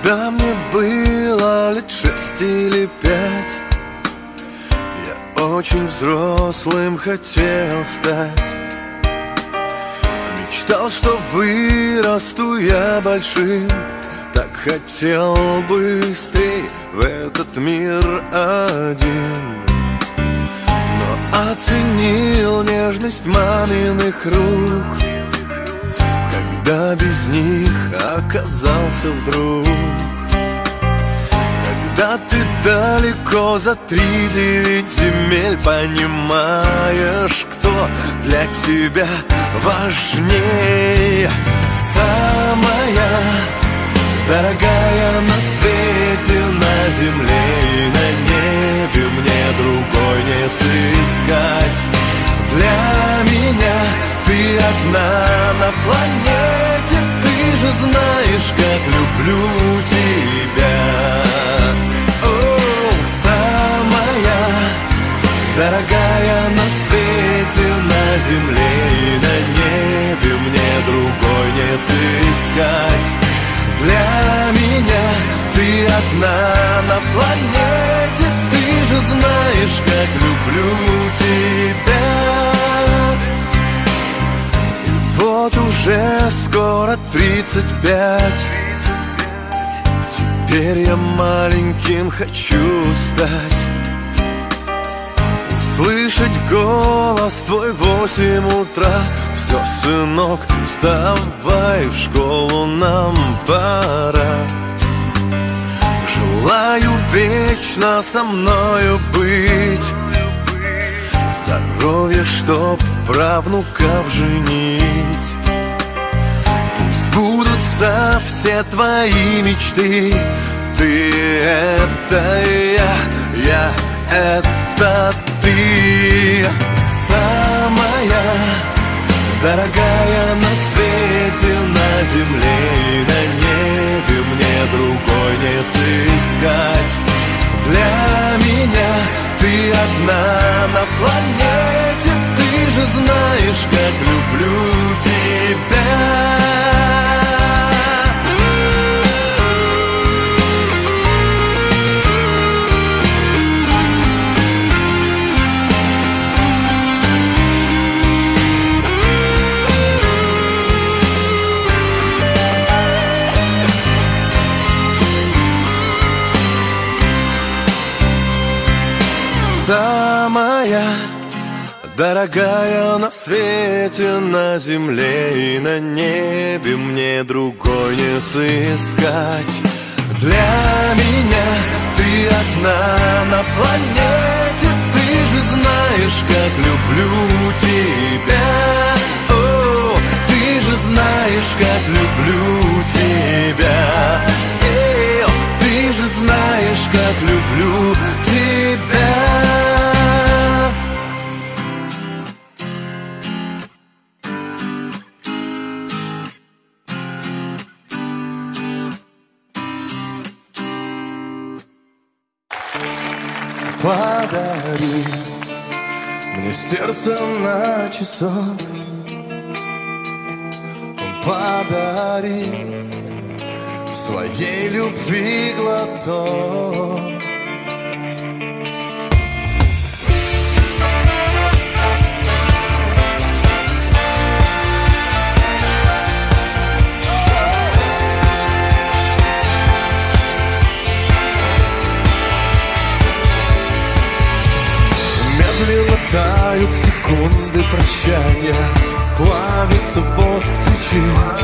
Когда мне было лет шесть или пять, я очень взрослым хотел стать. Мечтал, что вырасту я большим, так хотел быстрей в этот мир один. Но оценил нежность маминых рук, когда без них оказался вдруг. Когда ты далеко за три девять земель, понимаешь, кто для тебя важнее. Самая дорогая на свете, на земле и на небе, мне другой не сыскать. Для меня ты одна на планете, ты же знаешь, как люблю тебя. О, самая дорогая на свете, на земле и на небе, мне другой не сыскать. Для меня ты одна на планете, ты же знаешь, как люблю тебя. И вот уже скоро тридцать пять, теперь я маленьким хочу стать. Слышать голос твой в восемь утра: все, сынок, вставай, в школу нам пора. Желаю вечно со мною быть, здоровье, чтоб правнуков женить. Пусть сбудутся все твои мечты, ты это я, я это ты. Самая дорогая на свете, на земле и на небе, мне другой не сыскать. Для меня ты одна на планете, ты же знаешь, как люблю тебя. Самая дорогая на свете, на земле и на небе, мне другой не сыскать. Для меня ты одна на планете, ты же знаешь, как люблю тебя. О, ты же знаешь, как люблю тебя. Эй, ты же знаешь, как люблю тебя. Подари мне сердце на часок, подари своей любви глоток. Медленно тают секунды прощания, плавится воск свечи.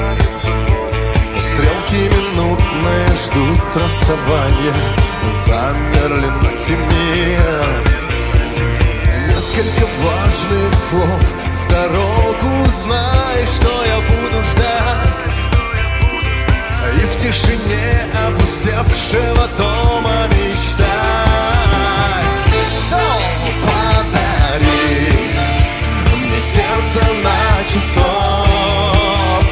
Стрелки минутные ждут расставания, замерли на семи. Несколько важных слов в дорогу, знай, что я буду ждать. И в тишине опустевшего дома мечтать. Подари мне сердце на часок,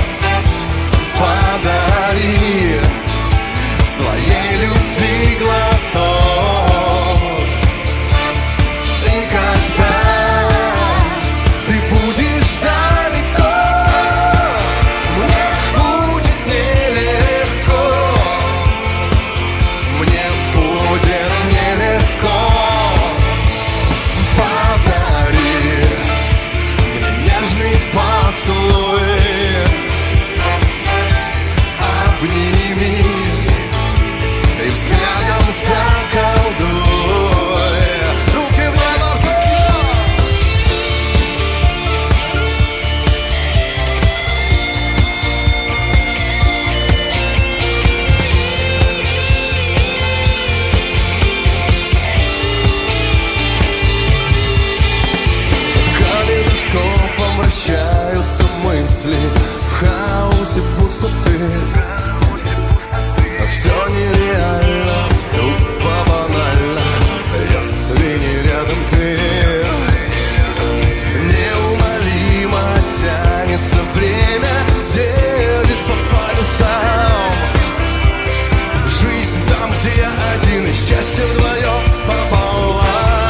подари своей любви глоток. И когда ты будешь далеко, мне будет нелегко. возвращаются мысли в хаосе пустоты. Все нереально, тупо банально, если не рядом ты. Неумолимо тянется время, делит по полюсам. Жизнь там, где я один, и счастье вдвоем пополам.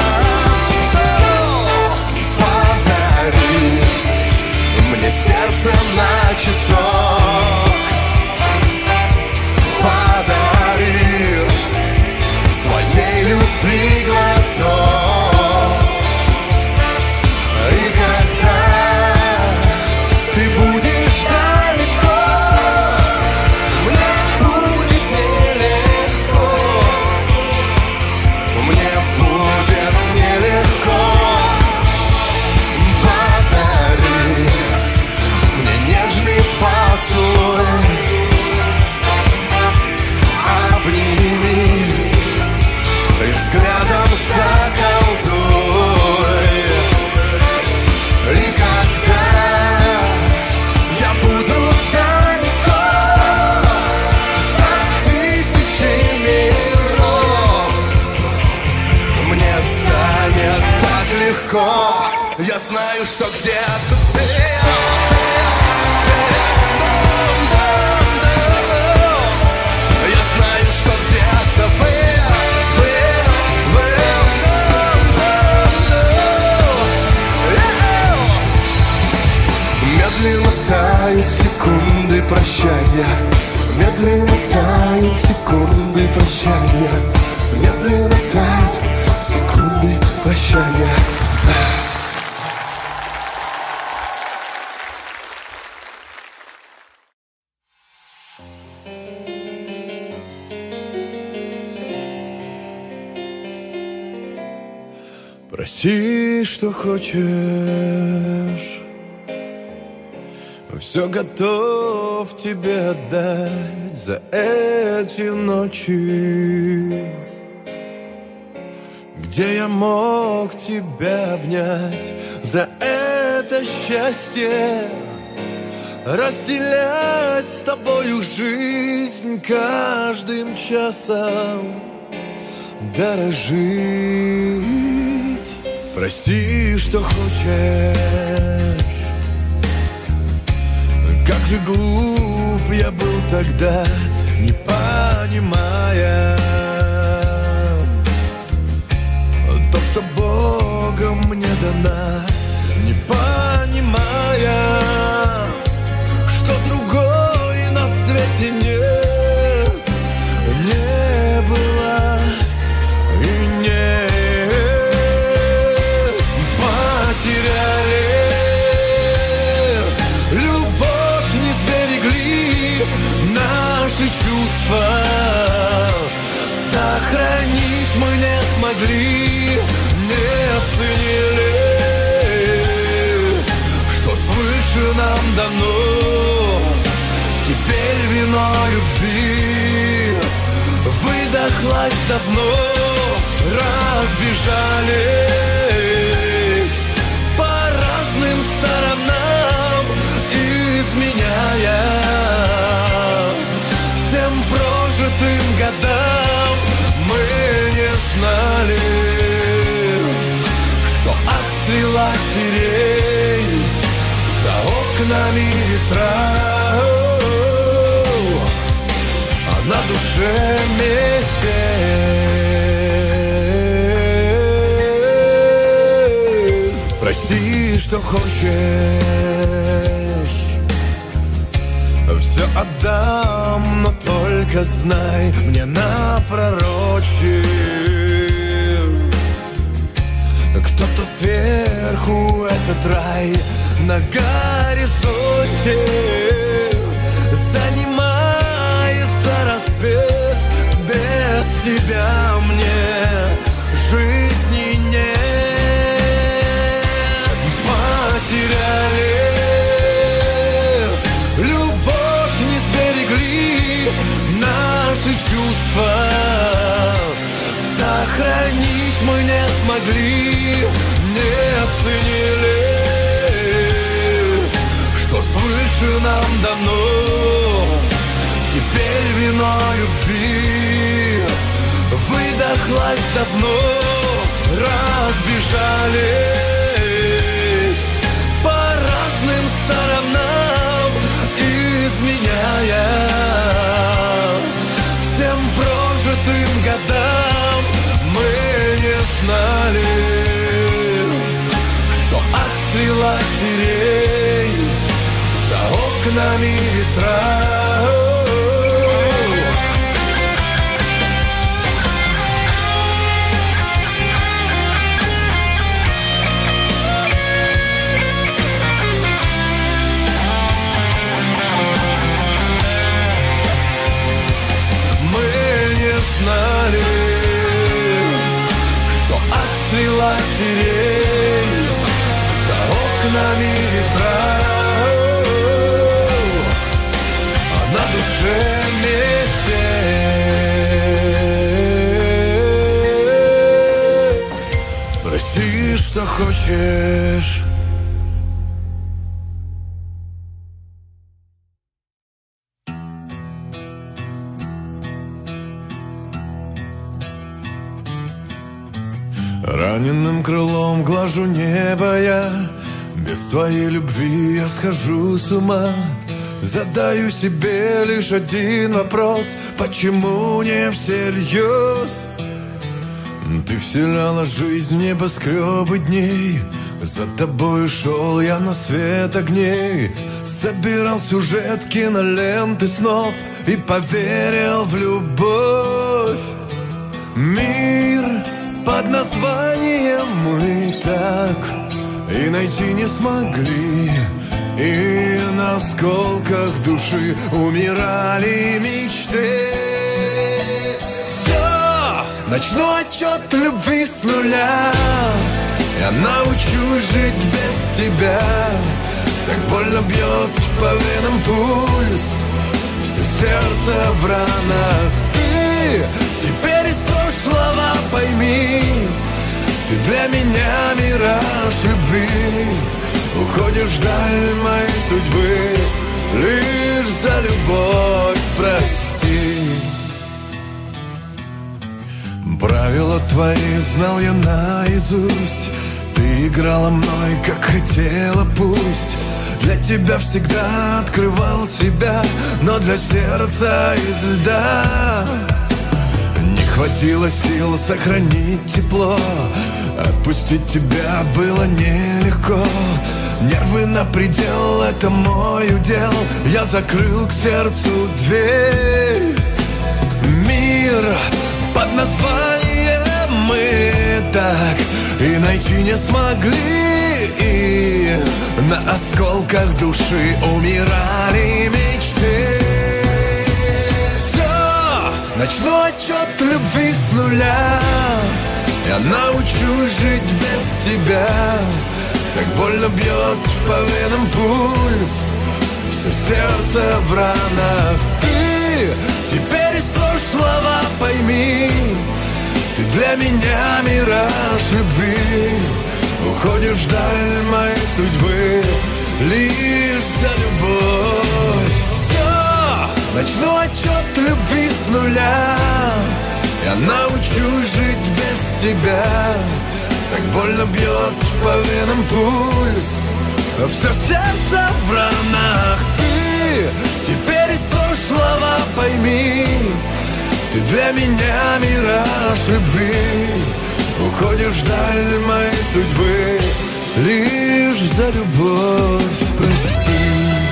Подари мне сердце на часок. Подари своей любви глоток. И когда ты будешь далеко, мне будет нелегко. Мне будет нелегко. Подари мне нежный поцелуй. Обними и взглядом заколдуй. И когда я буду далеко, за тысячи миров, мне станет так легко. Я знаю, что где-то ты. Я знаю, что где-то вы, вы, вы, медленно тают секунды прощания. Медленно тают секунды прощания. Медленно тают секунды прощания. Проси, что хочешь, все готов тебе отдать за эти ночи, где я мог тебя обнять, за это счастье, разделять с тобою жизнь каждым часом, дорожить. Прости, что хочешь. Как же глуп я был тогда, не понимая то, что Богом мне дана, не понимая, что другой на свете нет, не было и нет. Потеряли любовь, не сберегли наши чувства, сохранить мы не смогли, не оценили, что свыше нам дано. Теперь вино любви выдохлась давно, разбежались по разным сторонам, изменяя всем прожитым годам. Мы не знали, что отцвела сирень, за окнами ветра, а на душе метель. Прости, что хочешь, все отдам, но только знай, мне напророчил кто-то сверху этот рай на горизонте. Занимается рассвет, без тебя мне жизни нет. Потеряли любовь, не сберегли наши чувства, сохранить мы не смогли, не оценили, больше нам дано. Теперь вино любви выдохлась давно. Разбежались по разным сторонам, изменяя всем прожитым годам. Мы не знали, что отцвела сирень, за окнами ветра. Знали, что отцвела сирень, за окнами ветра, а на душе метель. Прости, что хочешь. Раненым крылом глажу небо я, без твоей любви я схожу с ума. Задаю себе лишь один вопрос: почему не всерьез? Ты вселяла жизнь в небоскребы дней, за тобой шел я на свет огней. Собирал сюжет киноленты снов и поверил в любовь. Мир под названием мы так и найти не смогли, и на осколках души умирали мечты. Все, начну отчет любви с нуля. Я научусь жить без тебя. Так больно бьет по венам пульс, все сердце в ранах. Ты теперь из прошлого пойми, ты для меня мираж любви. Уходишь вдаль моей судьбы, лишь за любовь прости. Правила твои знал я наизусть. Ты играла мной, как хотела, пусть. Для тебя всегда открывал себя, но для сердца из льда не хватило сил сохранить тепло. Отпустить тебя было нелегко. Нервы на предел, это мой удел. Я закрыл к сердцу дверь. Мир под названием мы так и найти не смогли, и на осколках души умирали мечты. Все, начну отчет любви с нуля. Я научусь жить без тебя. Так больно бьет по венам пульс, все сердце в ранах. Ты теперь из прошлого пойми, ты для меня мираж любви. Уходишь вдаль моей судьбы, лишь за любовь. Все, начну отчет любви с нуля. Я научусь жить без тебя. Так больно бьет по венам пульс, все сердце в ранах. Ты теперь из прошлого пойми, ты для меня мираж любви. Уходишь вдаль моей судьбы, лишь за любовь прости.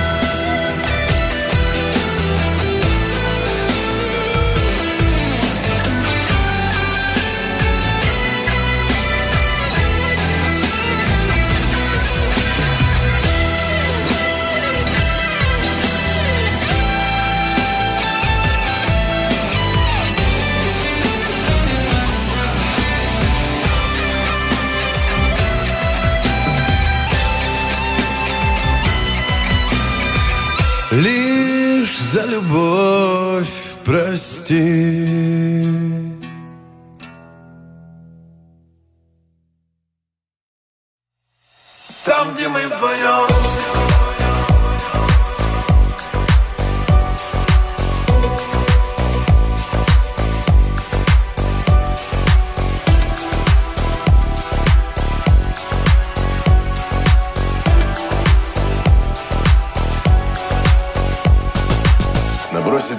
Лишь за любовь прости. Там, где мы вдвоем,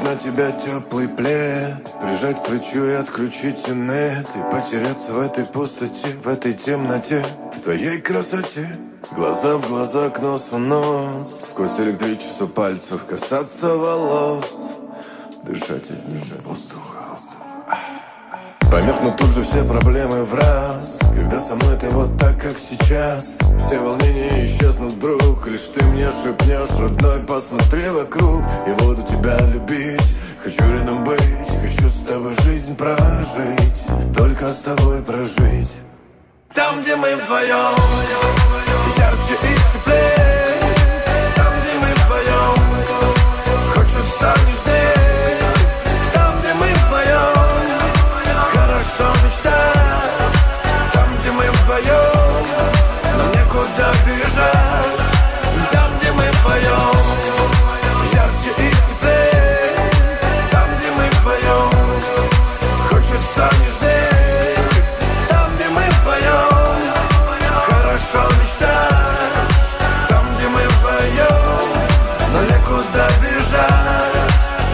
на тебя теплый плед, прижать к плечу и отключить инет, и потеряться в этой пустоте, в этой темноте, в твоей красоте. Глаза в глаза, нос в нос, сквозь электричество пальцев касаться волос, дышать одним воздухом. Померкнут тут же все проблемы в раз, когда со мной ты вот так, как сейчас. Все волнения исчезнут вдруг, лишь ты мне шепнешь: родной, посмотри вокруг. Я буду тебя любить, хочу рядом быть, хочу с тобой жизнь прожить, только с тобой прожить. Там, где мы вдвоем, ярче и теплее. Там, где мы вдвоем, хочется нежнее. Там, где мы вдвоем, хорошо мечтать. Там, где мы вдвоем, нам некуда бежать. Там, где мы вдвоем, ярче и теплее. Там, где мы вдвоем, хочется нежнее. Там, где мы вдвоем, хорошо мечтать. Там, где мы вдвоем, нам некуда бежать.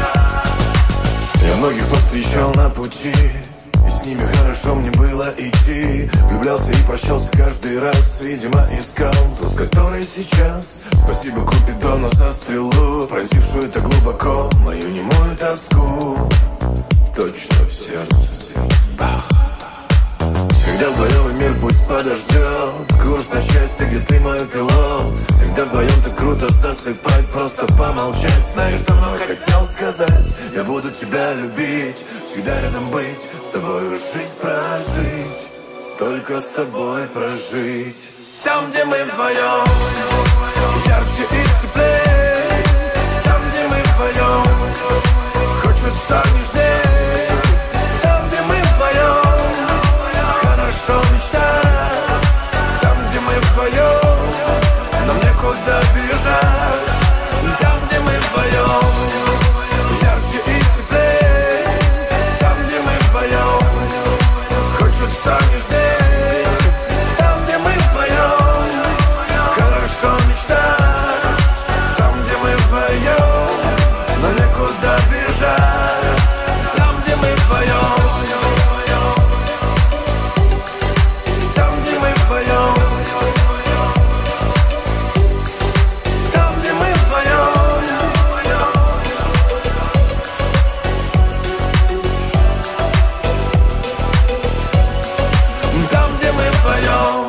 Я многих повстречал на пути, и с ними хорошо мне было идти. Влюблялся и прощался каждый раз, видимо, искал ту, с которой сейчас. Спасибо Купидону за стрелу, пронзившую так глубоко мою немую тоску. Точно в сердце. Бах. Когда вдвоем и мир пусть подождет, курс на счастье, где ты мой пилот. Когда вдвоем так круто засыпать, просто помолчать. Знаешь, давно хотел сказать: я буду тебя любить, всегда рядом быть, с тобой жизнь прожить, только с тобой прожить. Там, где мы вдвоем, ярче и теплее. Там, где мы вдвоем, хочется нежнее. Там, где мы вдвоем, хорошо мечтать. Там, где мы вдвоем, нам некуда бежать. Там, где мы вдвоем, ярче и теплее. Там, где мы вдвоем, хочется нежнее. Там, где мы вдвоем, хорошо мечтать. Там, где мы вдвоем, нам некуда бежать. Там, где мы вдвоем, там, где мы вдвоем, там, где мы вдвоем, там, где мы вдвоем.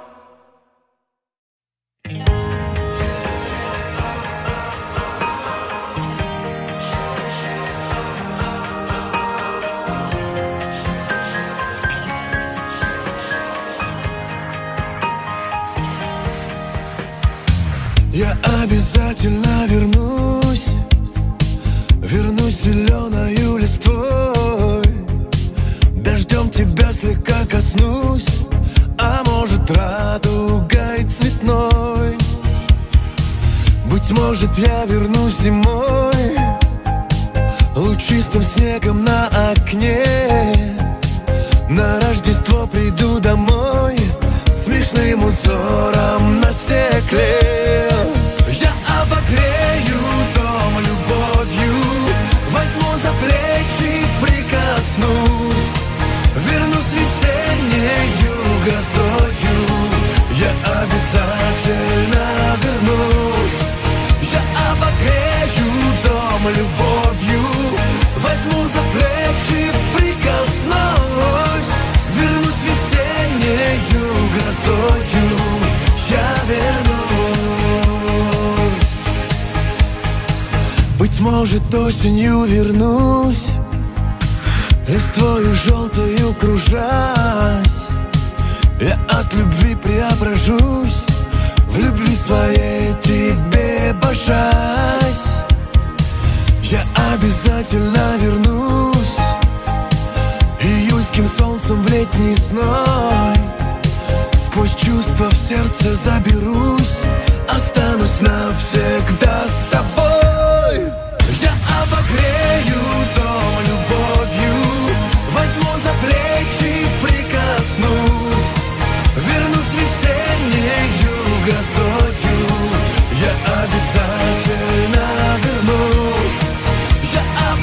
Я обязательно вернусь, вернусь зеленою листвой. Дождем тебя слегка коснусь, а может радугой цветной. Быть может я вернусь зимой, лучистым снегом на окне. На Рождество приду домой, смешным узором на стекле. Я обогрею дом любовью, возьму за плечи, прикоснусь. Вернусь весеннею грозою, я обязательно вернусь. Я обогрею дом любовью, возьму за плечи, прикоснусь. Вернусь весеннею грозою, я вернусь. Быть может, осенью вернусь, листвою желтою кружась. Я от любви преображусь, в любви своей тебе божась. Я обязательно вернусь июльским солнцем в летний зной. Сквозь чувства в сердце заберусь, останусь навсегда с тобой. Я обогрею дом любовью, возьму за плечи, прикоснусь. Вернусь весеннею грозою, я обязательно вернусь. Я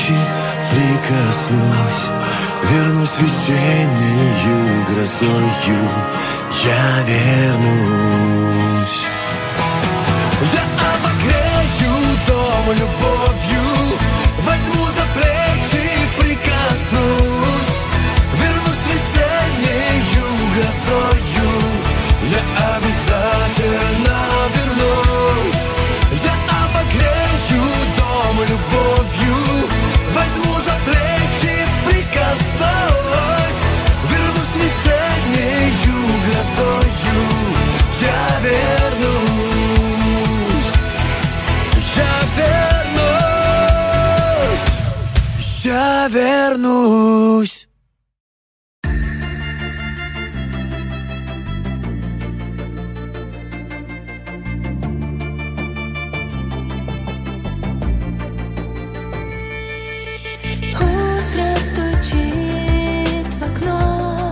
плечи прикоснусь, вернусь весеннею грозою, я вернусь. Я обогрею дом любовью, возьму за плечи, прикоснусь, вернусь весеннею грозою, я обязательно вернусь. Я обогрею дом любовью, возьму за плечи, прикоснусь, вернусь весеннею грозою, я вернусь. Я вернусь. Утро стучит в окно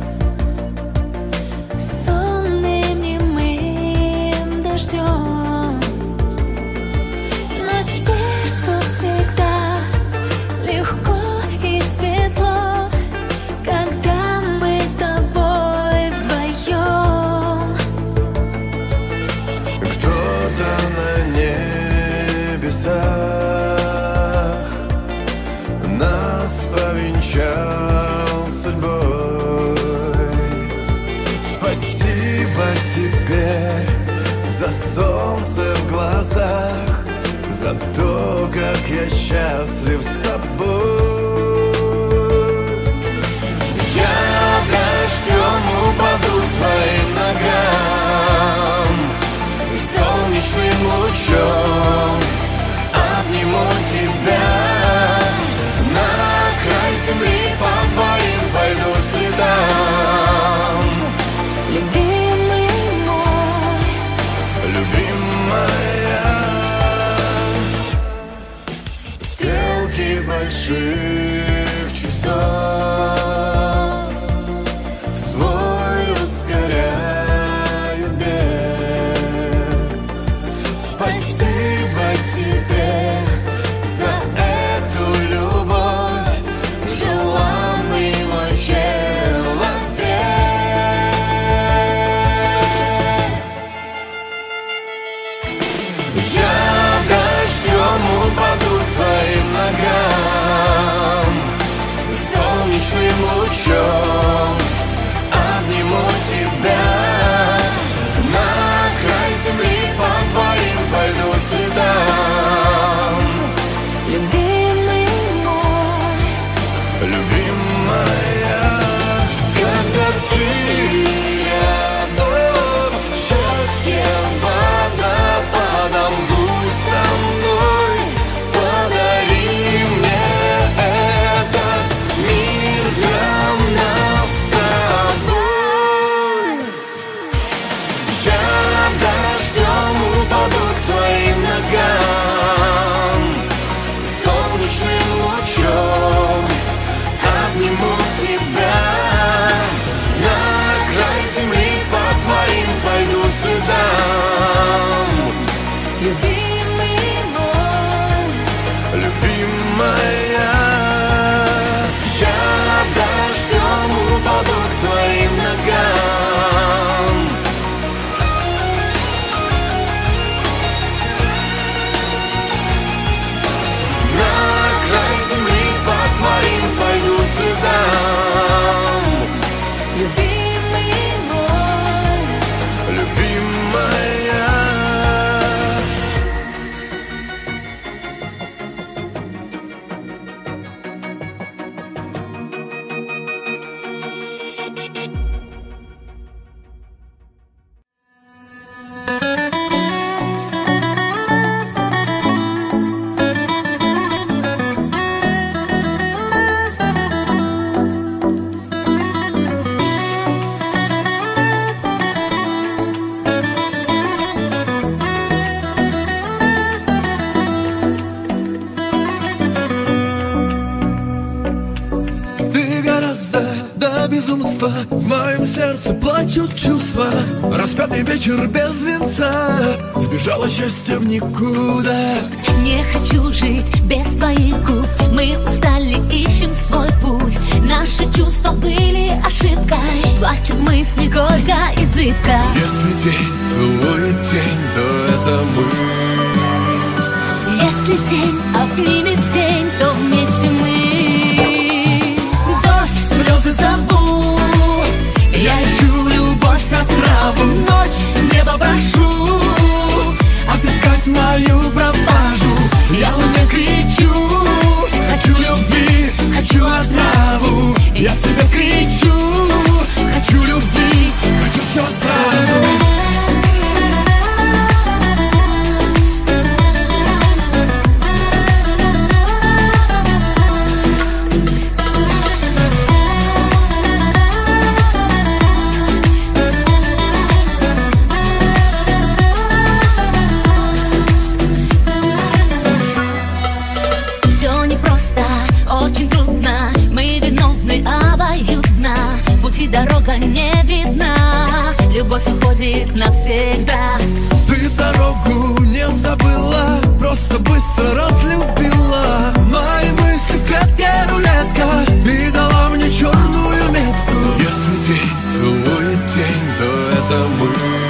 сонным немым дождем, но сердцу всегда легко и светло, когда мы с тобой вдвоем. Кто-то на небесах нас повенчал судьбой. Спасибо тебе за солнце в глазах, за то, как я счастлив с тобой. Я дождем упаду к твоим ногам, солнечным лучом обниму тебя, на край земли по твоим пойду следам. Любимый мой, Любимая, стрелки больших часов свой ускоряют бег. Спасибо тебе за эту любовь, желанный мой человек. Я дождем упаду к твоим ногам, солнечным лучом обниму тебя, на край земли по твоим пойду следам. любимый мой, Любимая, когда ты рядом, счастьем водопадом будь со мной, подари мне этот мир для нас. до безумства. В моем сердце плачут чувства. Распятый вечер без венца. Сбежало счастье в никуда. Не хочу жить без твоих губ. Мы устали, ищем свой путь. Наши чувства были ошибкой. Плачут мысли горько и зыбко. Если день целует тень, то это мы. Если день обнимет день, то вместе мы. Дождь, слезы зовут. Я ищу любовь, отраву. Ночь, небо прошу отыскать мою пропажу. Я луне кричу, хочу любви, хочу отраву. Я себе кричу, хочу любви, хочу все сразу. Дорога не видна, любовь уходит навсегда. Ты дорогу не забыла, просто быстро разлюбила. Мои мысли в клетке рулетка и дала мне черную метку. Если день целует тень, то это мы.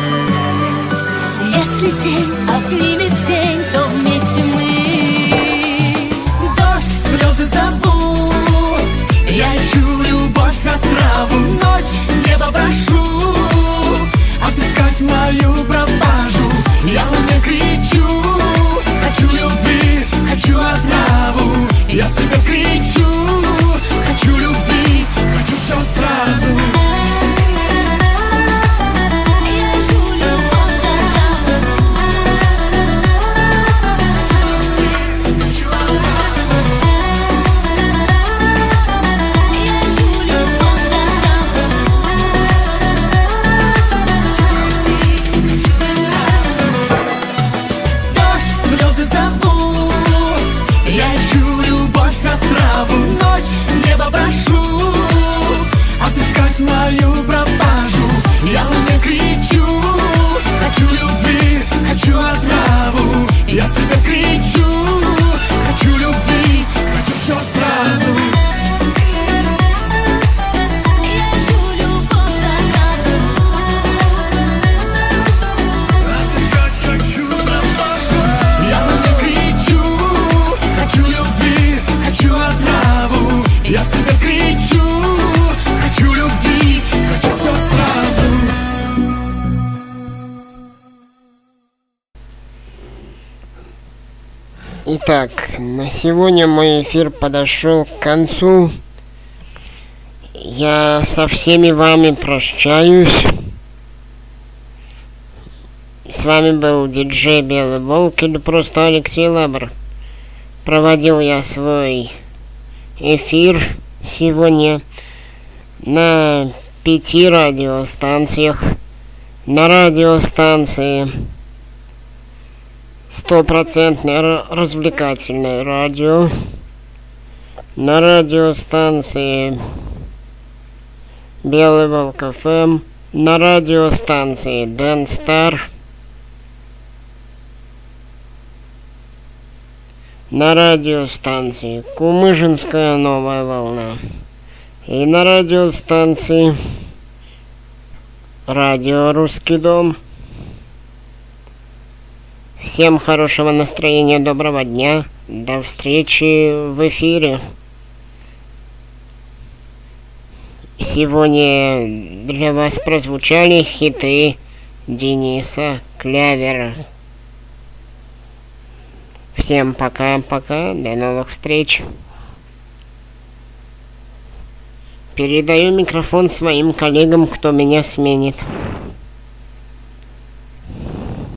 Если день обнимет день, то вместе мы. Дождь, слезы зовут. Я ищу любовь, отраву. Ночь, небо прошу отыскать мою пропажу. Я луне кричу, хочу любви, хочу отраву. Я себе кричу, хочу любви, хочу все сразу. Мою пропажу. Я луне кричу, хочу любви, хочу отраву. Я себе кричу, хочу любви, хочу все сразу. Я ищу любовь, отыскать хочу пропажу. Я луне кричу, хочу любви, хочу отраву. Я себе кричу, хочу любви, хочу все сразу. Итак, на сегодня мой эфир подошел к концу. Я со всеми вами прощаюсь. С вами был диджей Белый Волк или просто Алексей Лабр. Проводил я свой эфир сегодня на пяти радиостанциях. На радиостанции стопроцентное развлекательное радио. На радиостанции Белый Волк эф эм. На радиостанции Дэн Стар. На радиостанции Кумыжинская новая волна. И на радиостанции Радио Русский дом. Всем хорошего настроения, доброго дня. До встречи в эфире. Сегодня для вас прозвучали хиты Дениса Клявера. Всем пока-пока, до новых встреч. Передаю микрофон своим коллегам, кто меня сменит.